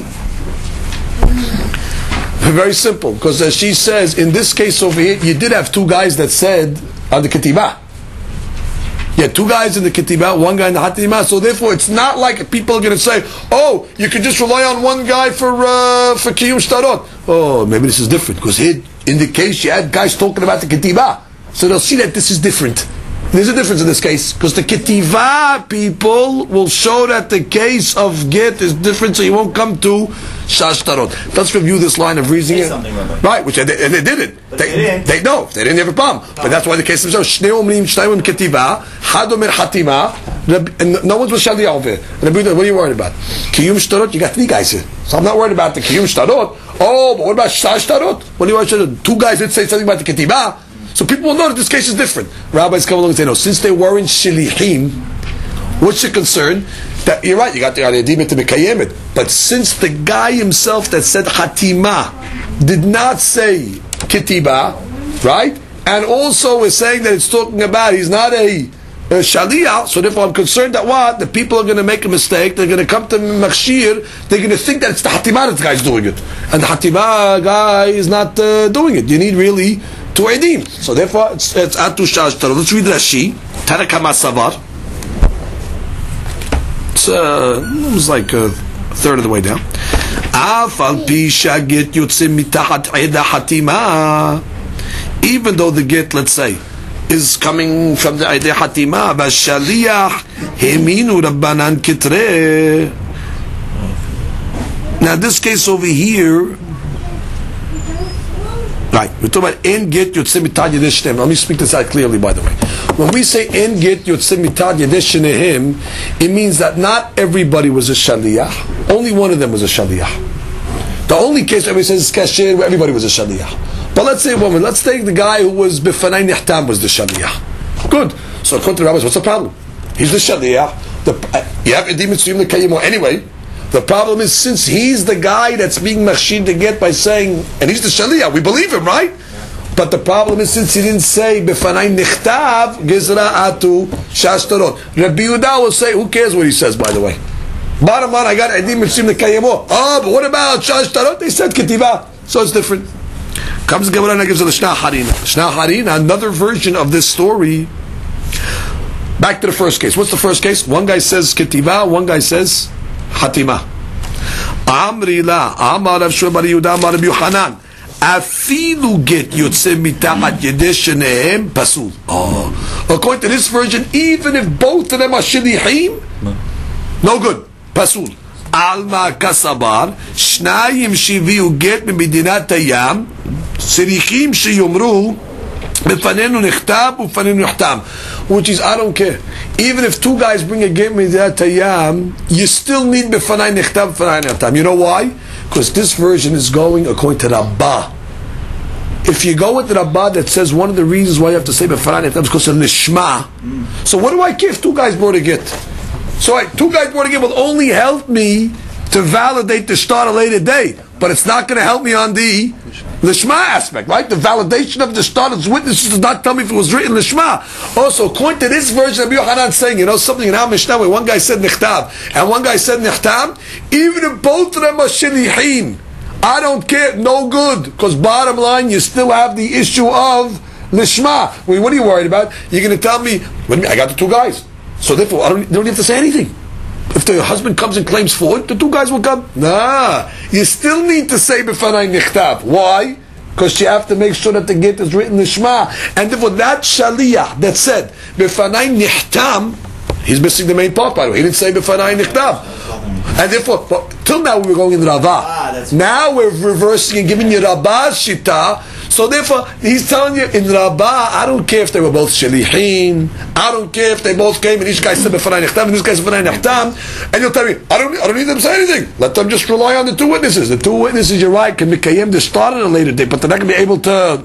Very simple, because as she says, in this case over here, you did have two guys that said on the ketibah. You had two guys in the ketibah, one guy in the hatimah. So therefore, it's not like people are going to say, "Oh, you can just rely on one guy for uh, for kiyum shtarot." Oh, maybe this is different because here, in the case, you had guys talking about the ketibah, so they'll see that this is different. There's a difference in this case because the ketiva people will show that the case of get is different, so you won't come to shashtarot. Let's review this line of reasoning, right? Which they, and they did it. They, they didn't. They no, they didn't have a problem. Oh. But that's why the case is shnei omrim shnei ketiva, had omer hatima, and no one's with shaliach over. And what are you worried about? Kiyum shtarot. You got three guys here, so I'm not worried about the kiyum shtarot. Oh, but what about shashtarot? What do you want to do? Two guys that say something about the ketiva. So people will know that this case is different. Rabbis come along and say, no, since they weren't shlichim, what's your concern? That you're right, you got the adimah to mekayem it. But since the guy himself that said hatima did not say kitiba, right? And also is saying that it's talking about he's not a, a shaliach, so therefore I'm concerned that what? The people are going to make a mistake, they're going to come to Makshir, they're going to think that it's the hatima that the guy's doing it. And the hatima guy is not uh, doing it. You need really to edim. So therefore, it's atu shashtar. Let's read Rashi. Tarakama savar. It's uh, it was like a third of the way down. Afal pi shagit yotzim mitahat eda hatima. Even though the get, let's say, is coming from the idea hatima. V'shaliach heminu rabbanan kitre. Now this case over here, right, we're talking about en get yotzei mitad yedei shneim. Let me speak this out clearly, by the way. When we say en get yotzei mitad yedei shneim, it means that not everybody was a shaliach. Only one of them was a shaliach. The only case everybody says is kasher where everybody was a shaliach. But let's say a woman, let's take the guy who was b'fanai nihtam was the shaliach. Good. So according to the rabbis, what's the problem? He's the shaliach. The, uh, you have edim mitzuyim lekayimo anyway. The problem is, since he's the guy that's being machshir to get by saying, and he's the shaliach, we believe him, right? But the problem is, since he didn't say b'fanai nichtav gizra atu shashtaron. Rabbi Yehuda will say, who cares what he says, by the way? Bottom line, I got edim mitzuyim lekayimo. Oh, but what about shashtaron? They said ketiva, so it's different. Comes the Gemara and gives a Lishna Harina. Lishna Harina, another version of this story. Back to the first case. What's the first case? One guy says ketiva, one guy says hatima. Amri la, Amar Rav Shua bar Yehuda, Amar Rabbi Yochanan. Afilu get yotzei mitachat yedei shneim pasul. Oh, according to this version, even if both of them are shlichim, no good. Pasul. Alma kasabar shnayim shiviu get b'medinat hayam sirichim sheyomru b'fanenu nechtab u'fanenu nechtam, which is, I don't care. Even if two guys bring a get b'medinat hayam, you still need b'fanai nechtab b'fanai nechtam. You know why? Because this version is going according to Rabbah. If you go with the Rabbah that says one of the reasons why you have to say b'fanai nechtab is because of nishma. So what do I care if two guys brought a get? So I, two guys brought a get will only help me to validate the start a later day, but it's not going to help me on the Lishma aspect, right? The validation of the start of witnesses does not tell me if it was written Lishma. Also, according to this version of Yochanan saying, you know something in our Mishnah where one guy said Nichtav and one guy said Nichtam, even if both of them are Shilichim, I don't care, no good, because bottom line, you still have the issue of Lishma. Well, what are you worried about? You're going to tell me, what do you mean? I got the two guys. So therefore, I don't, don't have to say anything. If the husband comes and claims for it, the two guys will come. Nah, you still need to say b'fanai nichtav. Why? Because you have to make sure that the get is written Lishma. And therefore, that shaliyah that said b'fanai nichtam, he's missing the main part, by the way. He didn't say b'fanai nichtav. And therefore, but till now we were going in Rava. Ah, now we're reversing and giving you Rabbah's shita. So therefore, he's telling you in Rabbah, I don't care if they were both shalichim. I don't care if they both came and each guy said b'fanai nechtam and this guy said b'fanai nechtam. And you'll tell me, I don't, I don't need them to say anything. Let them just rely on the two witnesses. The two witnesses, you're right, can mikayim the start at a later date, but they're not going to be able to.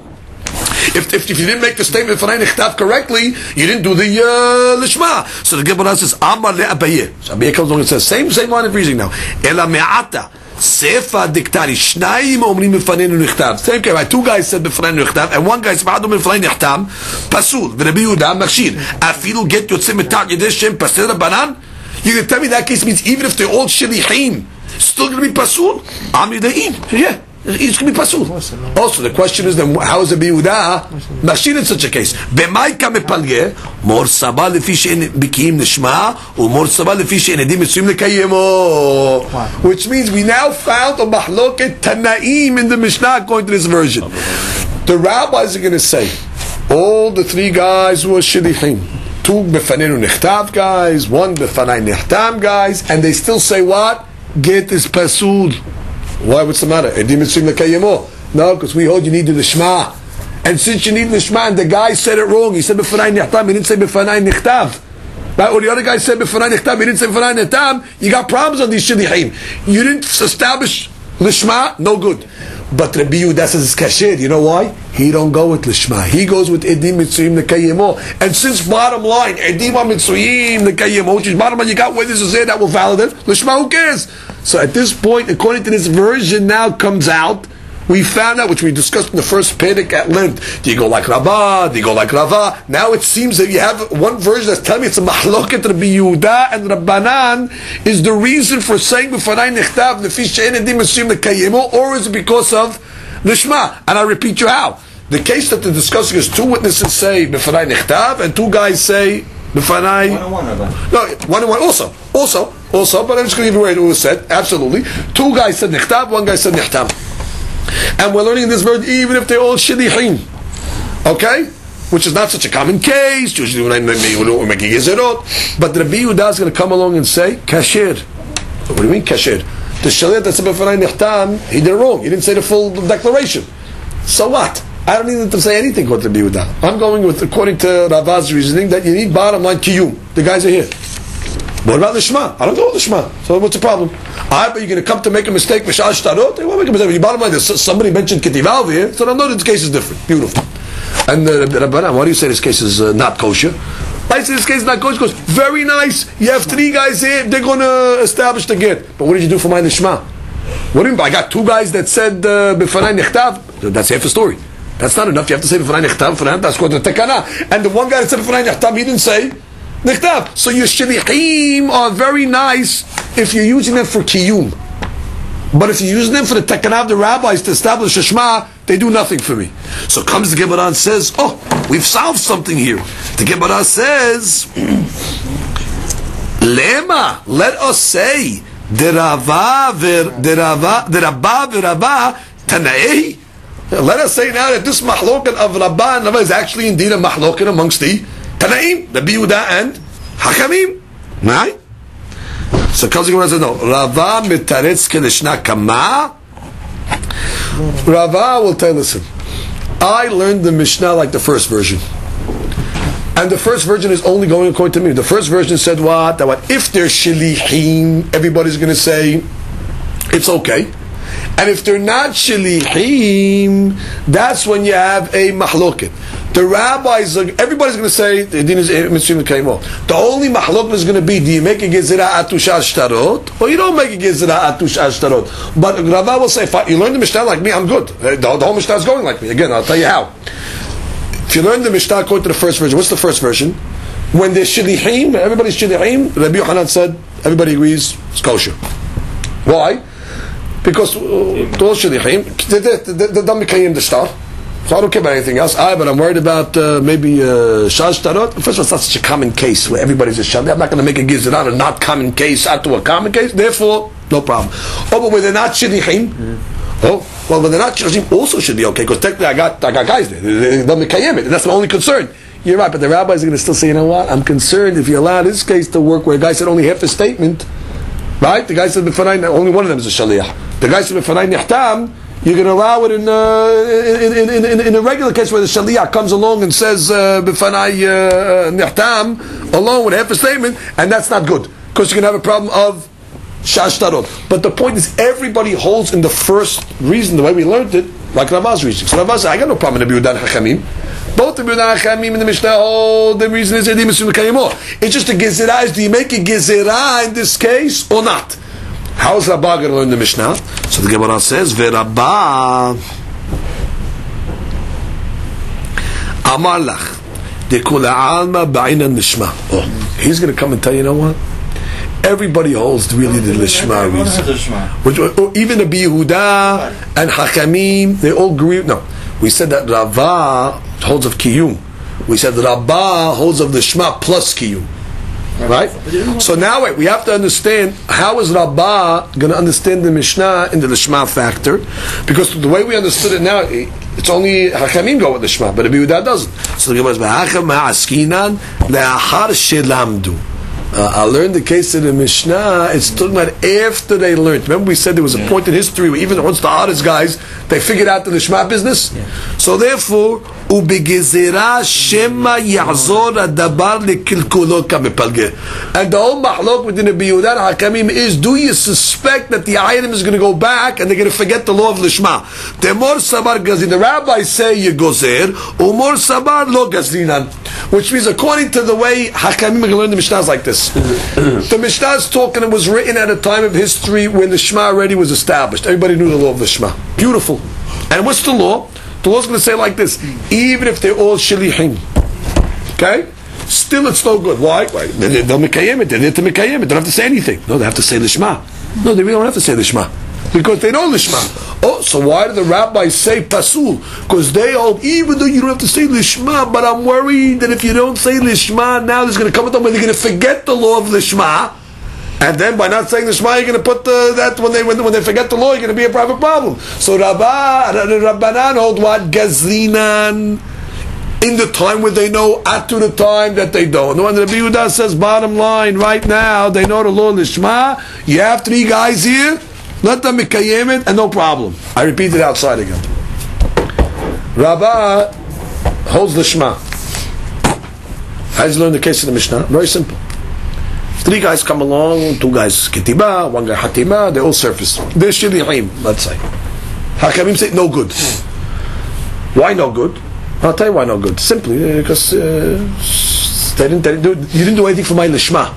If, if, if you didn't make the statement b'fanai nechtav correctly, you didn't do the uh, lishma. So the Gemara says, Amar le'abayeh. So Abayeh comes along and says, same same line of reasoning now. Ela me'ata sefa diktari shnayim omrim b'fanenu nechtav. Same case, right? Two guys said b'fanenu nechtav, and one guy said b'fanenu nechtav. Pasul. V'Rabbi Yehuda machshir. Afilu get yotzei mitad yedei shem pasel rabbanan. You can tell me that case means even if they're all shlichim, still going to be pasul. Amri de'in. Yeah. It's going to be pasul. Also, the question is then, how is Rabbi Yehuda machshir in such a case? B'may kamepalge mor sabah lefi she'en bikiyim nishma u'mor sabah lefi she'en edim mitzuyim lekayimo. Which means we now found a mahloket tanaim in the Mishnah according to this version. The rabbis are going to say all the three guys who are shlichim, two b'fanenu nechtav guys, one b'fanai nechtam guys, and they still say what? Get is pasul. Why? What's the matter? No, because we hold you need the Shema. And since you need the Shema, and the guy said it wrong, he said b'fanai nechtam, he didn't say b'fanai nechtav. Right? Or the other guy said b'fanai nechtam, he didn't say b'fanai nechtam. You got problems on these shlichim. You didn't establish the Shema, no good. But Rabbi Yehuda says it's kasher. You know why? He don't go with Lishma. He goes with Edim Mitzuyim Nekayemo. And since bottom line, Edim Mitzuyim Nekayemo, which is bottom line, you got witnesses there that will validate Lishma. Who cares? So at this point, according to this version, now comes out. We found out, which we discussed in the first Perek at length. Do you go like Rabbah? Do you go like Rava? Now it seems that you have one version that's telling me it's a mahloket Rabbi Yehuda and Rabbanan is the reason for saying b'fanai nechtav lefi she'en edim mitzuyim lekayemo, or is it because of Lishma? And I repeat you how. The case that they're discussing is two witnesses say b'fanai nechtav and two guys say b'fanai. One and one, Rabbi. No, one and one also. Also, also, but I'm just going to give you where it was said. Absolutely. Two guys said nechtav, one guy said nechtam. And we're learning in this word even if they're all shlichim. Okay? which is not such a common case. Usually we're making gezerot. But Rabbi Yehuda is going to come along and say, kasher. What do you mean kasher? The shaliach that said b'fanai nechtam, he did it wrong. He didn't say the full declaration. So what? I don't need to say anything about Rabbi Yehuda. I'm going with, according to Rava's reasoning, that you need bottom line kiyum. The guys are here. What about the Shema? I don't go with the Shema. So what's the problem? I but you're going to come to make a mistake. Mishal shtarot. They won't make a mistake. Bottom line, somebody mentioned ketival over here, so I know this case is different. Beautiful. And uh, Rabbanan, why do you say this case is uh, not kosher? I say this case is not kosher because very nice. You have three guys here. They're going to establish the get. But what did you do for my Nishma? What do you mean? I got two guys that said b'fanai nechtav. That's half the story. That's not enough. You have to say b'fanai nechtav. B'fanai that's called the tekana. And the one guy that said b'fanai nechtav, he didn't say nechtav. So your shlichim are very nice if you're using them for kiyum. But if you're using them for the tekana of the rabbis to establish a shema, they do nothing for me. So comes the Gemara and says, oh, we've solved something here. The Gemara says, Lema, let us say, the Rava, the Rava, the Rabba, the Rabba, Tanei. Let us say now that this mahloket of Rabba and Rava is actually indeed a mahloket amongst the Tanaim, the Biyuda and Hakamim. Right? So comes the Gemara and says, no, Rava mitaretz kelishna kama. Rava will tell, listen, I learned the Mishnah like the first version. And the first version is only going according to me. The first version said what? That what? If they're shilichim, everybody's going to say it's okay. And if they're not shilichim, that's when you have a mahloket. The rabbis, everybody's going to say the the only mahloket is going to be: do you make a gezerah atush ashtarot, or you don't make a gezerah atush ashtarot? But Rava will say, if you learn the Mishnah like me, I'm good. The, the whole Mishnah is going like me. Again, I'll tell you how. If you learn the Mishnah according to the first version, what's the first version? When there's shilichim, everybody's shilichim. Rabbi Yochanan said everybody agrees it's kosher. Why? Because those shilichim they don't become the star. So I don't care about anything else. I, but I'm worried about uh, maybe shaz uh, tarot. First of all, it's not such a common case where everybody's a shaz. I'm not going to make a gizran a not common case out to a common case. Therefore, no problem. Oh, but when they're not shilichim, mm. oh, well, when they're not shilichim, also should be okay because technically I got I got guys there. They don't make kayem it. That's my only concern. You're right, but the rabbis are going to still say, you know what? I'm concerned if you allow this case to work where a guy said only half a statement, right? The guy said b'fanai, only one of them is a shaliach. The guy said b'fanai nihtam. You're going to allow it in, uh, in, in, in, in a regular case where the shaliach comes along and says b'fanai nihtam along with half a statement, and that's not good because you're going to have a problem of shashtarot. But the point is, everybody holds in the first reason, the way we learned it, like Rava's reason. So Rava said, I got no problem in the Biyudan Hachamim. Both the Biyudan Hachamim and the Mishnah hold the reason is Edim Esim Kayimor. It's just a gezerah. Is do you make a gezerah in this case or not? How is Rabba going to learn the Mishnah? So the Gemara says, "Ve'Rabba Amar lach dekula alma ba'ina nishma." Oh, he's going to come and tell you, you know what? Everybody holds really the lishma reason. Which, or even the Yehuda and Hakamim, they all agree. No, we said that Rava holds of kiyum. We said that Rabba holds of the shma plus kiyum. Right? So now wait, we have to understand how is Rabbah going to understand the Mishnah in the Lishma factor, because the way we understood it now, it's only Hakamim go with the Shema, but the Yehuda doesn't. So the Gemara is B'Hacham Ma'askinan Le'achar Shelamdu. I learned the case of the Mishnah. It's talking about after they learned. Remember we said there was a point in history where even once the hardest guys, they figured out the Lishma business. Yeah. So therefore, ubegezera shema yazor adabar lekilkulo kamepalge. And the whole mahlok within the Biyudan Hakamim is: do you suspect that the item is going to go back and they're going to forget the law of Lishma? Temor sabar gazin. The rabbis say you gozer, umor sabar lo gazrinan, which means according to the way Hakamim are going to learn the Mishnah is like this. The Mishnah is talking, it was written at a time of history when the Shema already was established. Everybody knew the law of the Shema. Beautiful. And what's the law? The law's going to say like this: even if they're all shilichim, okay, still it's no good. Why? Why? They'll mekayem it. They're there to mekayem it. They don't have to say anything. No, they have to say the Shema. No, they really don't have to say the Shema because they know the Shema. Oh, so why do the rabbis say pasul? Because they hold, even though you don't have to say Lishma, but I'm worried that if you don't say Lishma, now there's going to come a time when they're going to forget the law of Lishma, and then by not saying Lishma, you're going to put the, that when they when, when they forget the law, you're going to be a private problem. So Rabba, Rabbanan hold what? Gazrinan. in the time where they know, at to the time that they don't. When Rabbi Yehuda says, bottom line, right now, they know the law Lishma, you have three guys here, let them mikayem it, and no problem. I repeat it outside again. Rabbah holds Lishma. How does he learn the case of the Mishnah? Very simple. Three guys come along, two guys Kitiba, one guy Hatima, they all surface. They're Shili'im, let's say. Hakamim say, no good. Why no good? I'll tell you why no good. Simply because uh, they didn't, they didn't do, you didn't do anything for my lishma.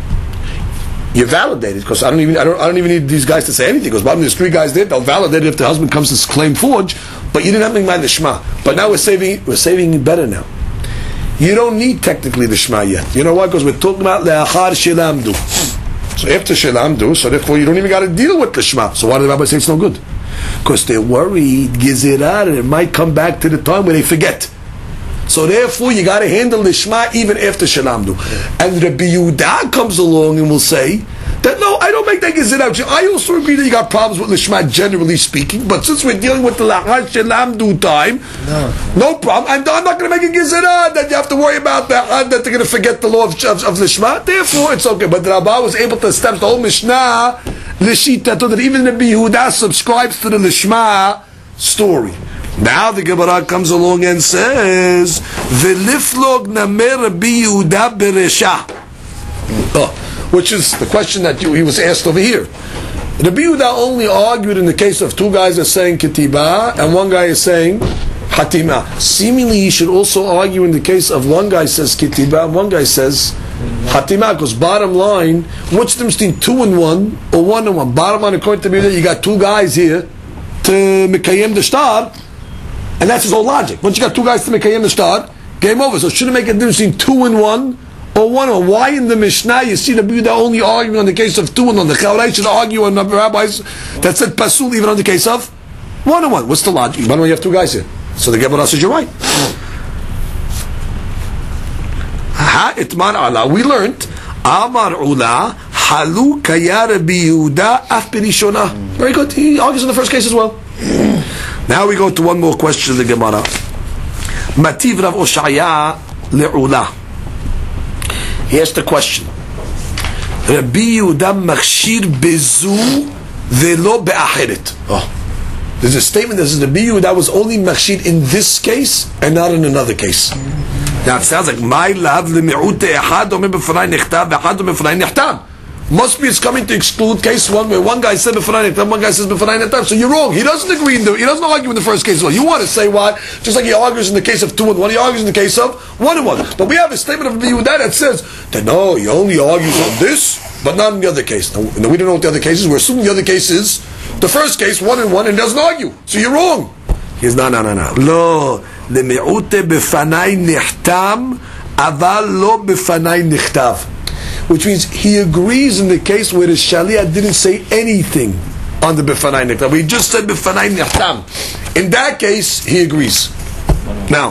You validated because I don't even I don't, I don't even need these guys to say anything because bottom there's three guys there. They'll validate it if the husband comes to claim forge. But you didn't have anything my lishma. But now we're saving we're saving it better now. You don't need technically the shma yet. You know why? Because we're talking about le'achar shelamdu. So after shelamdu, so therefore you don't even got to deal with the shma. So why did the rabbi say it's no good? Because they're worried, Gezerat, and it might come back to the time where they forget. So therefore, you got to handle the Shema even after Shalamdu. And Rabbi Yehuda comes along and will say that no, I don't make that Gezerat. I also agree that you got problems with the Shema generally speaking, but since we're dealing with the Lahar Shalamdu time, no, no problem. And I'm not going to make a Gezerat that you have to worry about that, that they're going to forget the law of, of, of the Shema. Therefore, it's okay. But the Rabbah was able to establish the whole Mishnah Lishita, that even Rabbi Yehuda subscribes to the Lishma story. Now the Gemara comes along and says, "V'liflog namer Rabbi Yehuda beresha," which is the question that you, he was asked over here. Rabbi Yehuda only argued in the case of two guys are saying Ketiba and one guy is saying Hatima. Seemingly, he should also argue in the case of one guy says Ketiba and one guy says Hatima, because bottom line, what's the difference between two and one or one and one? Bottom line, according to me, you got two guys here to Mikayem the Shtar, and that's his whole logic. Once you got two guys to Mikayem the Shtar, game over. So it shouldn't make a difference between two and one or one and one. Why in the Mishnah you see the Buddha only arguing on the case of two and one? The Chaurai should argue on the rabbis that said Pasul even on the case of one and one. What's the logic? Why don't you have two guys here? So the Gemara says you're right. We learned Amar Ula Halu Kaya Rabbi Yehuda Af Birishona. Very good. He argues in the first case as well. Now we go to one more question of the Gemara. Mativ Rav Oshaya le'Ula. He asked the question. Rabbi Yehuda Machshir Bezu Velo Be'acheret. Oh. There's a statement that says Rabbi Yehuda was only Machshir in this case and not in another case. Now it sounds like my love lemi'ute echad omer b'fanai nechtav echad omer b'fanai nechtav. Must be it's coming to exclude case one where one guy said b'fanai nechtav, one guy says b'fanai nechtav. So you're wrong. He doesn't agree. In the, he doesn't argue in the first case as well. You want to say what? Just like he argues in the case of two and one, he argues in the case of one and one. But we have a statement of Rabbi Yehuda that says that no, he only argues on this, but not in the other case. Now, we don't know what the other case is. We're assuming the other case is the first case, one and one, and doesn't argue. So you're wrong. He's no, no, no, no. Lo lemi'ute b'fanai nechtam. Aval lo b'fanai nichtav, which means he agrees in the case where the Shaliach didn't say anything on the b'fanai nichtav. We just said b'fanai nichtam. In that case, he agrees. Now,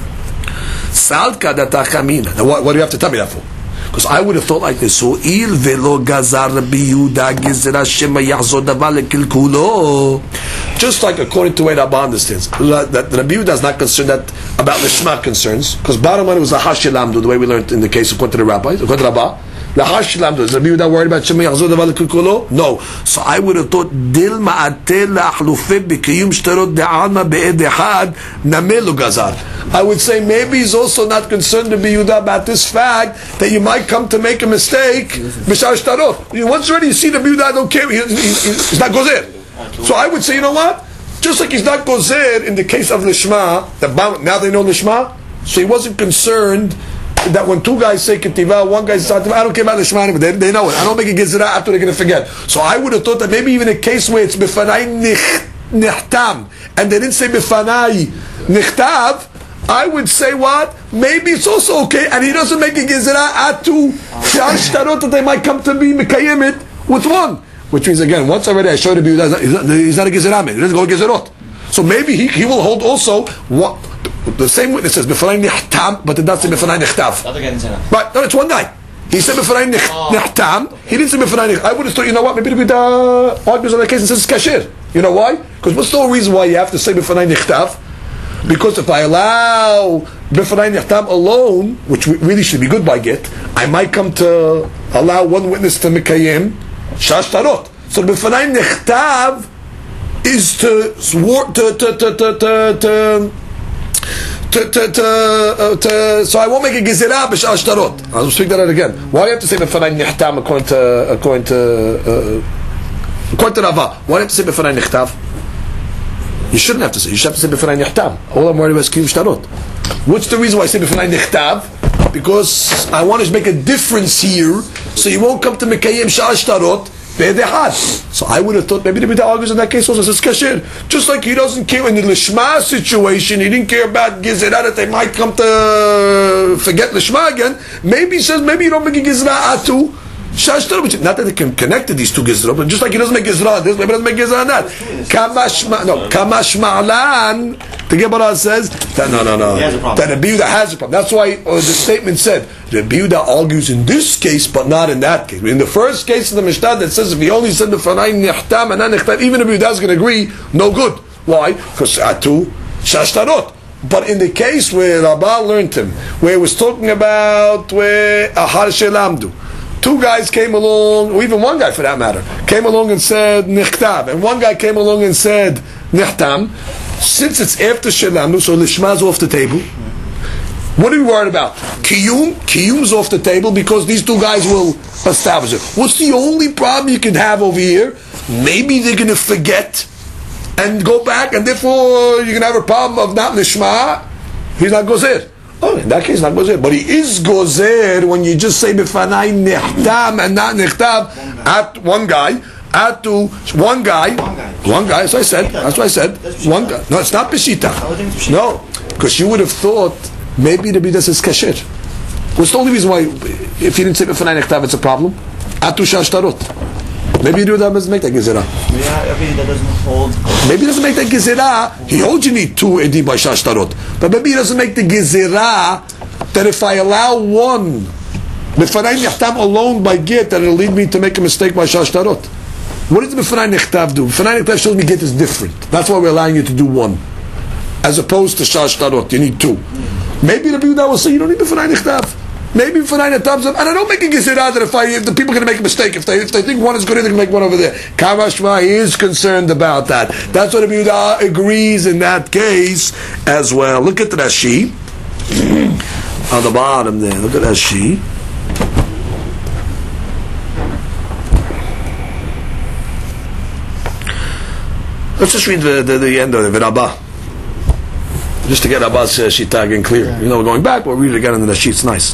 salka datachamina. Now, what, what do you have to tell me that for? Because I would have thought like this. So il velo gazar Rabbi Yehuda gezerah shema yachzor davar lekilkulo. Just like according to the way Rabbah understands, that Rabbi Yehuda is not concerned that about the Shema concerns, because bottom line was a hashilamdu, the way we learned in the case according to the rabbis, according to Rabbah. The hashilamdu, is Rabbi Yehuda worried about Shema yachzor davar lekilkulo? No. So I would have thought dil ma'atel la'achlufe b'kiyum shtarot de'alma be'ed echad namelu gazar. I would say maybe he's also not concerned to be Yehuda about this fact that you might come to make a mistake. B'shar shtarot. Once already you see the Yehuda don't care. He, he, he's not gozer. So I would say, you know what? Just like he's not gozer in the case of Lishma, that now they know Lishma, so he wasn't concerned that when two guys say Ketiva, one guy says I don't care about Lishma anymore. They, they know it. I don't make a gezerah after they're going to forget. So I would have thought that maybe even a case where it's B'fanai Nichtam, and they didn't say B'fanai Nichtav, I would say what? Maybe it's also okay, and he doesn't make a gezerah atu shtarot that they might come to be mekayem it with one. Which means again, once already I showed you he's not, he's not a gezerah man. He doesn't go gezerot. So maybe he, he will hold also what the same witness says b'fanai nechtam, but it doesn't say b'fanai nechtav. Right? No, it's one guy. He said b'fanai nechtam. He didn't say b'fanai nechtam. I would have thought, you know what? Maybe the argues on the case and says kasher. You know why? Because what's the whole reason why you have to say b'fanai nechtav? Because if I allow B'fanai Nechtam alone, which really should be good by get, I might come to allow one witness to Mekayim Shashtarot. So B'fanai Nechtav is to swar to to to to to to to, to, uh, to so I won't make a gezerah b'shashtarot. I'll speak that out again. Why do you have to say b'fanai nechtam according to according to uh, according to Rava? Why do you have to say b'fanai nechtav? You shouldn't have to say. You should have to say b'fanai nechtam. All I'm worried about is kiyum shtarot. What's the reason why I say b'fanai nechtav? Because I want to make a difference here, so you won't come to mekayim shashtarot. So I would have thought maybe the Bida argues in that case also says kasher. Just like he doesn't care in the Lishma situation, he didn't care about Gizerah that they might come to forget Lishma again. Maybe he says maybe you don't make a Gizerah atu Shashtar, which not that they can connect to these two Gizerah, but just like he doesn't make Gizerah this, maybe he doesn't make Gizerah that. Kamash no Kamash Ma'lan. The Gemara says that no no no that Rabbi Yehuda has a problem. That's why uh, the statement said Rabbi Yehuda argues in this case, but not in that case. In the first case of the Mishnah that says if he only said the Fanai Nechtam and Nechtam, even Rabbi Yehuda is going to agree, no good. Why? Because Atu Shashtarot. But in the case where Rabbah learned him, where it was talking about where Ahar Shelamdu, two guys came along, or even one guy for that matter, came along and said Nechtam, and one guy came along and said Nechtam. Since it's after Shelamnu, so Lishma's off the table. What are we worried about? Kiyum? Kiyum's off the table because these two guys will establish it. What's the only problem you can have over here? Maybe they're going to forget and go back, and therefore you're going to have a problem of not Lishma. He's not Gozer. Oh, in that case, not Gozer. But he is Gozer when you just say B'fanai Nechtam and not Nechtam at one guy. Add to one guy, one guy, one guy. That's what I said. That's what I said. One guy. No, it's not Peshita. No, because you would have thought maybe the Bidas is kasher. What's the only reason why, if you didn't say B'fanai Nechtav, it's a problem? Atu Shashtarot. Maybe you do that doesn't make that gezerah. Maybe that doesn't hold. Maybe he doesn't make that gezerah. He holds you need two edim by Shashtarot, but maybe he doesn't make the gezerah that if I allow one B'fanai Nechtav alone by get, that it'll lead me to make a mistake by Shashtarot. What does B'fanai Nechtav do? B'fanai Nechtav shows me get is different. That's why we're allowing you to do one, as opposed to Shashtarot. You need two. Maybe the Yehuda will say you don't need B'fanai Nechtav. Maybe B'fanai Nechtav, and I don't make a gezerah that if I if the people are going to make a mistake, if they if they think one is good, they're going to make one over there. Kamashma is concerned about that. That's what the Yehuda agrees in that case as well. Look at the Rashi on the bottom there. Look at Rashi. Let's just read the, the, the end of it, Rabbah. Just to get Rabbah's uh, Shita again clear. Yeah. You know, we're going back, we'll read it again in the sheet. It's nice.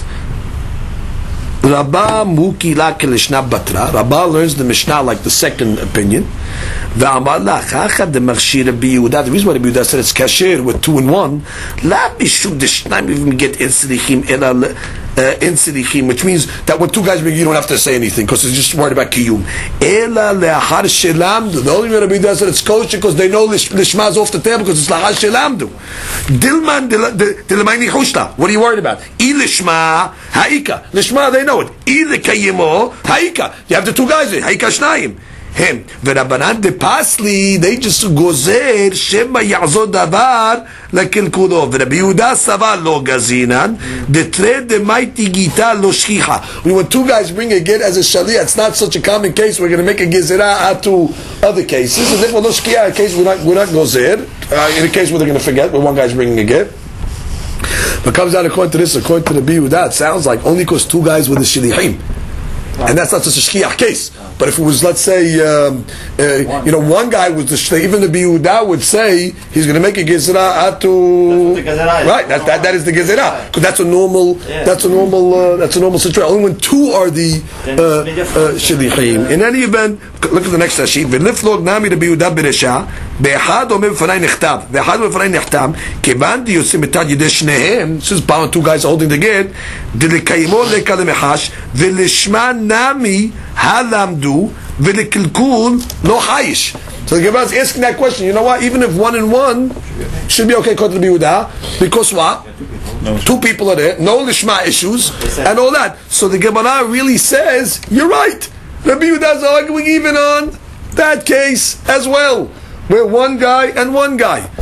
Rabbah muki la kelishna batra. Rabbah learns the Mishnah like the second opinion. V'amar la chacha de machshir Rabbi Yehuda. The reason why Rabbi Yehuda said it's kasher with two and one. La bishum deshnaim even get insilichim ela insilichim, which means that when two guys bring, you don't have to say anything because it's just worried about kiyum. Ela leachar shelamdu. The only reason Rabbi Yehuda said it's kosher because they know lishma's off the table because it's leachar shelamdu. Dilman dilmayni chushta. What are you worried about? Ilishma haika. Lishma they know. Either kayimo haika. You have the two guys there. Haika shnayim. Him. V'Rabbanan de Pasli, they just gozer shema ya'zod davar lekilkulo. V'Rabbi Yehuda savar lo gazinan. Detre de mighty gita lo shchicha. When two guys bring a get as a shaliach, it's not such a common case. We're going to make a gezerah out to other cases. As if we're lo shchicha, a case we're not we're not gozer. Uh, in a case where they're going to forget, when one guy's bringing a get. But comes out according to this, according to the Rabbi Yehuda, it sounds like only because two guys were the shalichim. And that's not such a shkiach case. But if it was, let's say, um, uh, you know, one guy was the shliach, even the Yehuda would say he's going to make a gezerah atu. Right, that, that that is the gezerah because that's a normal, that's a normal, uh, that's a normal situation. Only when two are the uh, uh, shlichim. In any event, look at the next sheet. V'liflog nami Rabbi Yehuda beresha be'echad omer b'fanai nechtav be'echad omer b'fanai nechtam kevan di yosim etad yidei shnehem. This is bound two guys holding the get. D'lekayimo lekal mechash v'lishma nami halamdu v'lekilkul lo chayish. So the Gemara is asking that question. You know what? Even if one and one should be okay according to the Yehuda, because what? No. Two people are there, no lishma issues, and all that. So the Gemara really says, you're right. Rabbi Yehuda is arguing even on that case as well, where one guy and one guy.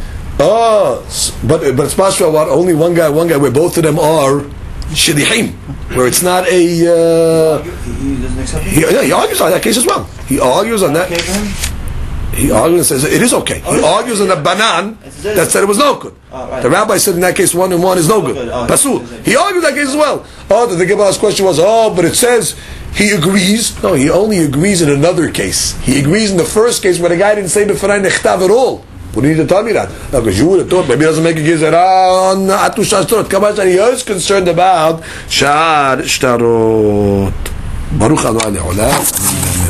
Oh, s- but but it's possible what only one guy, one guy, where both of them are shidihim, where it's not a. Uh, He doesn't accept it? he, yeah, he argues on that case as well. He argues on that. Okay for him? He argues and says it is okay. He argues on the banan that said it was no good. Oh, right. The rabbi said in that case one and one is no good. good. Oh, Pasul. okay. He argued that case as well. Oh, the Gemara's question was, oh, but it says he agrees. No, he only agrees in another case. He agrees in the first case where the guy didn't say b'fanai nechtav at all. What do you need to tell me that? No, because you would have thought maybe he doesn't make a gezer on atu shtarot. Kamash, he is concerned about shar shtarot. Baruch Adonai Le'olam.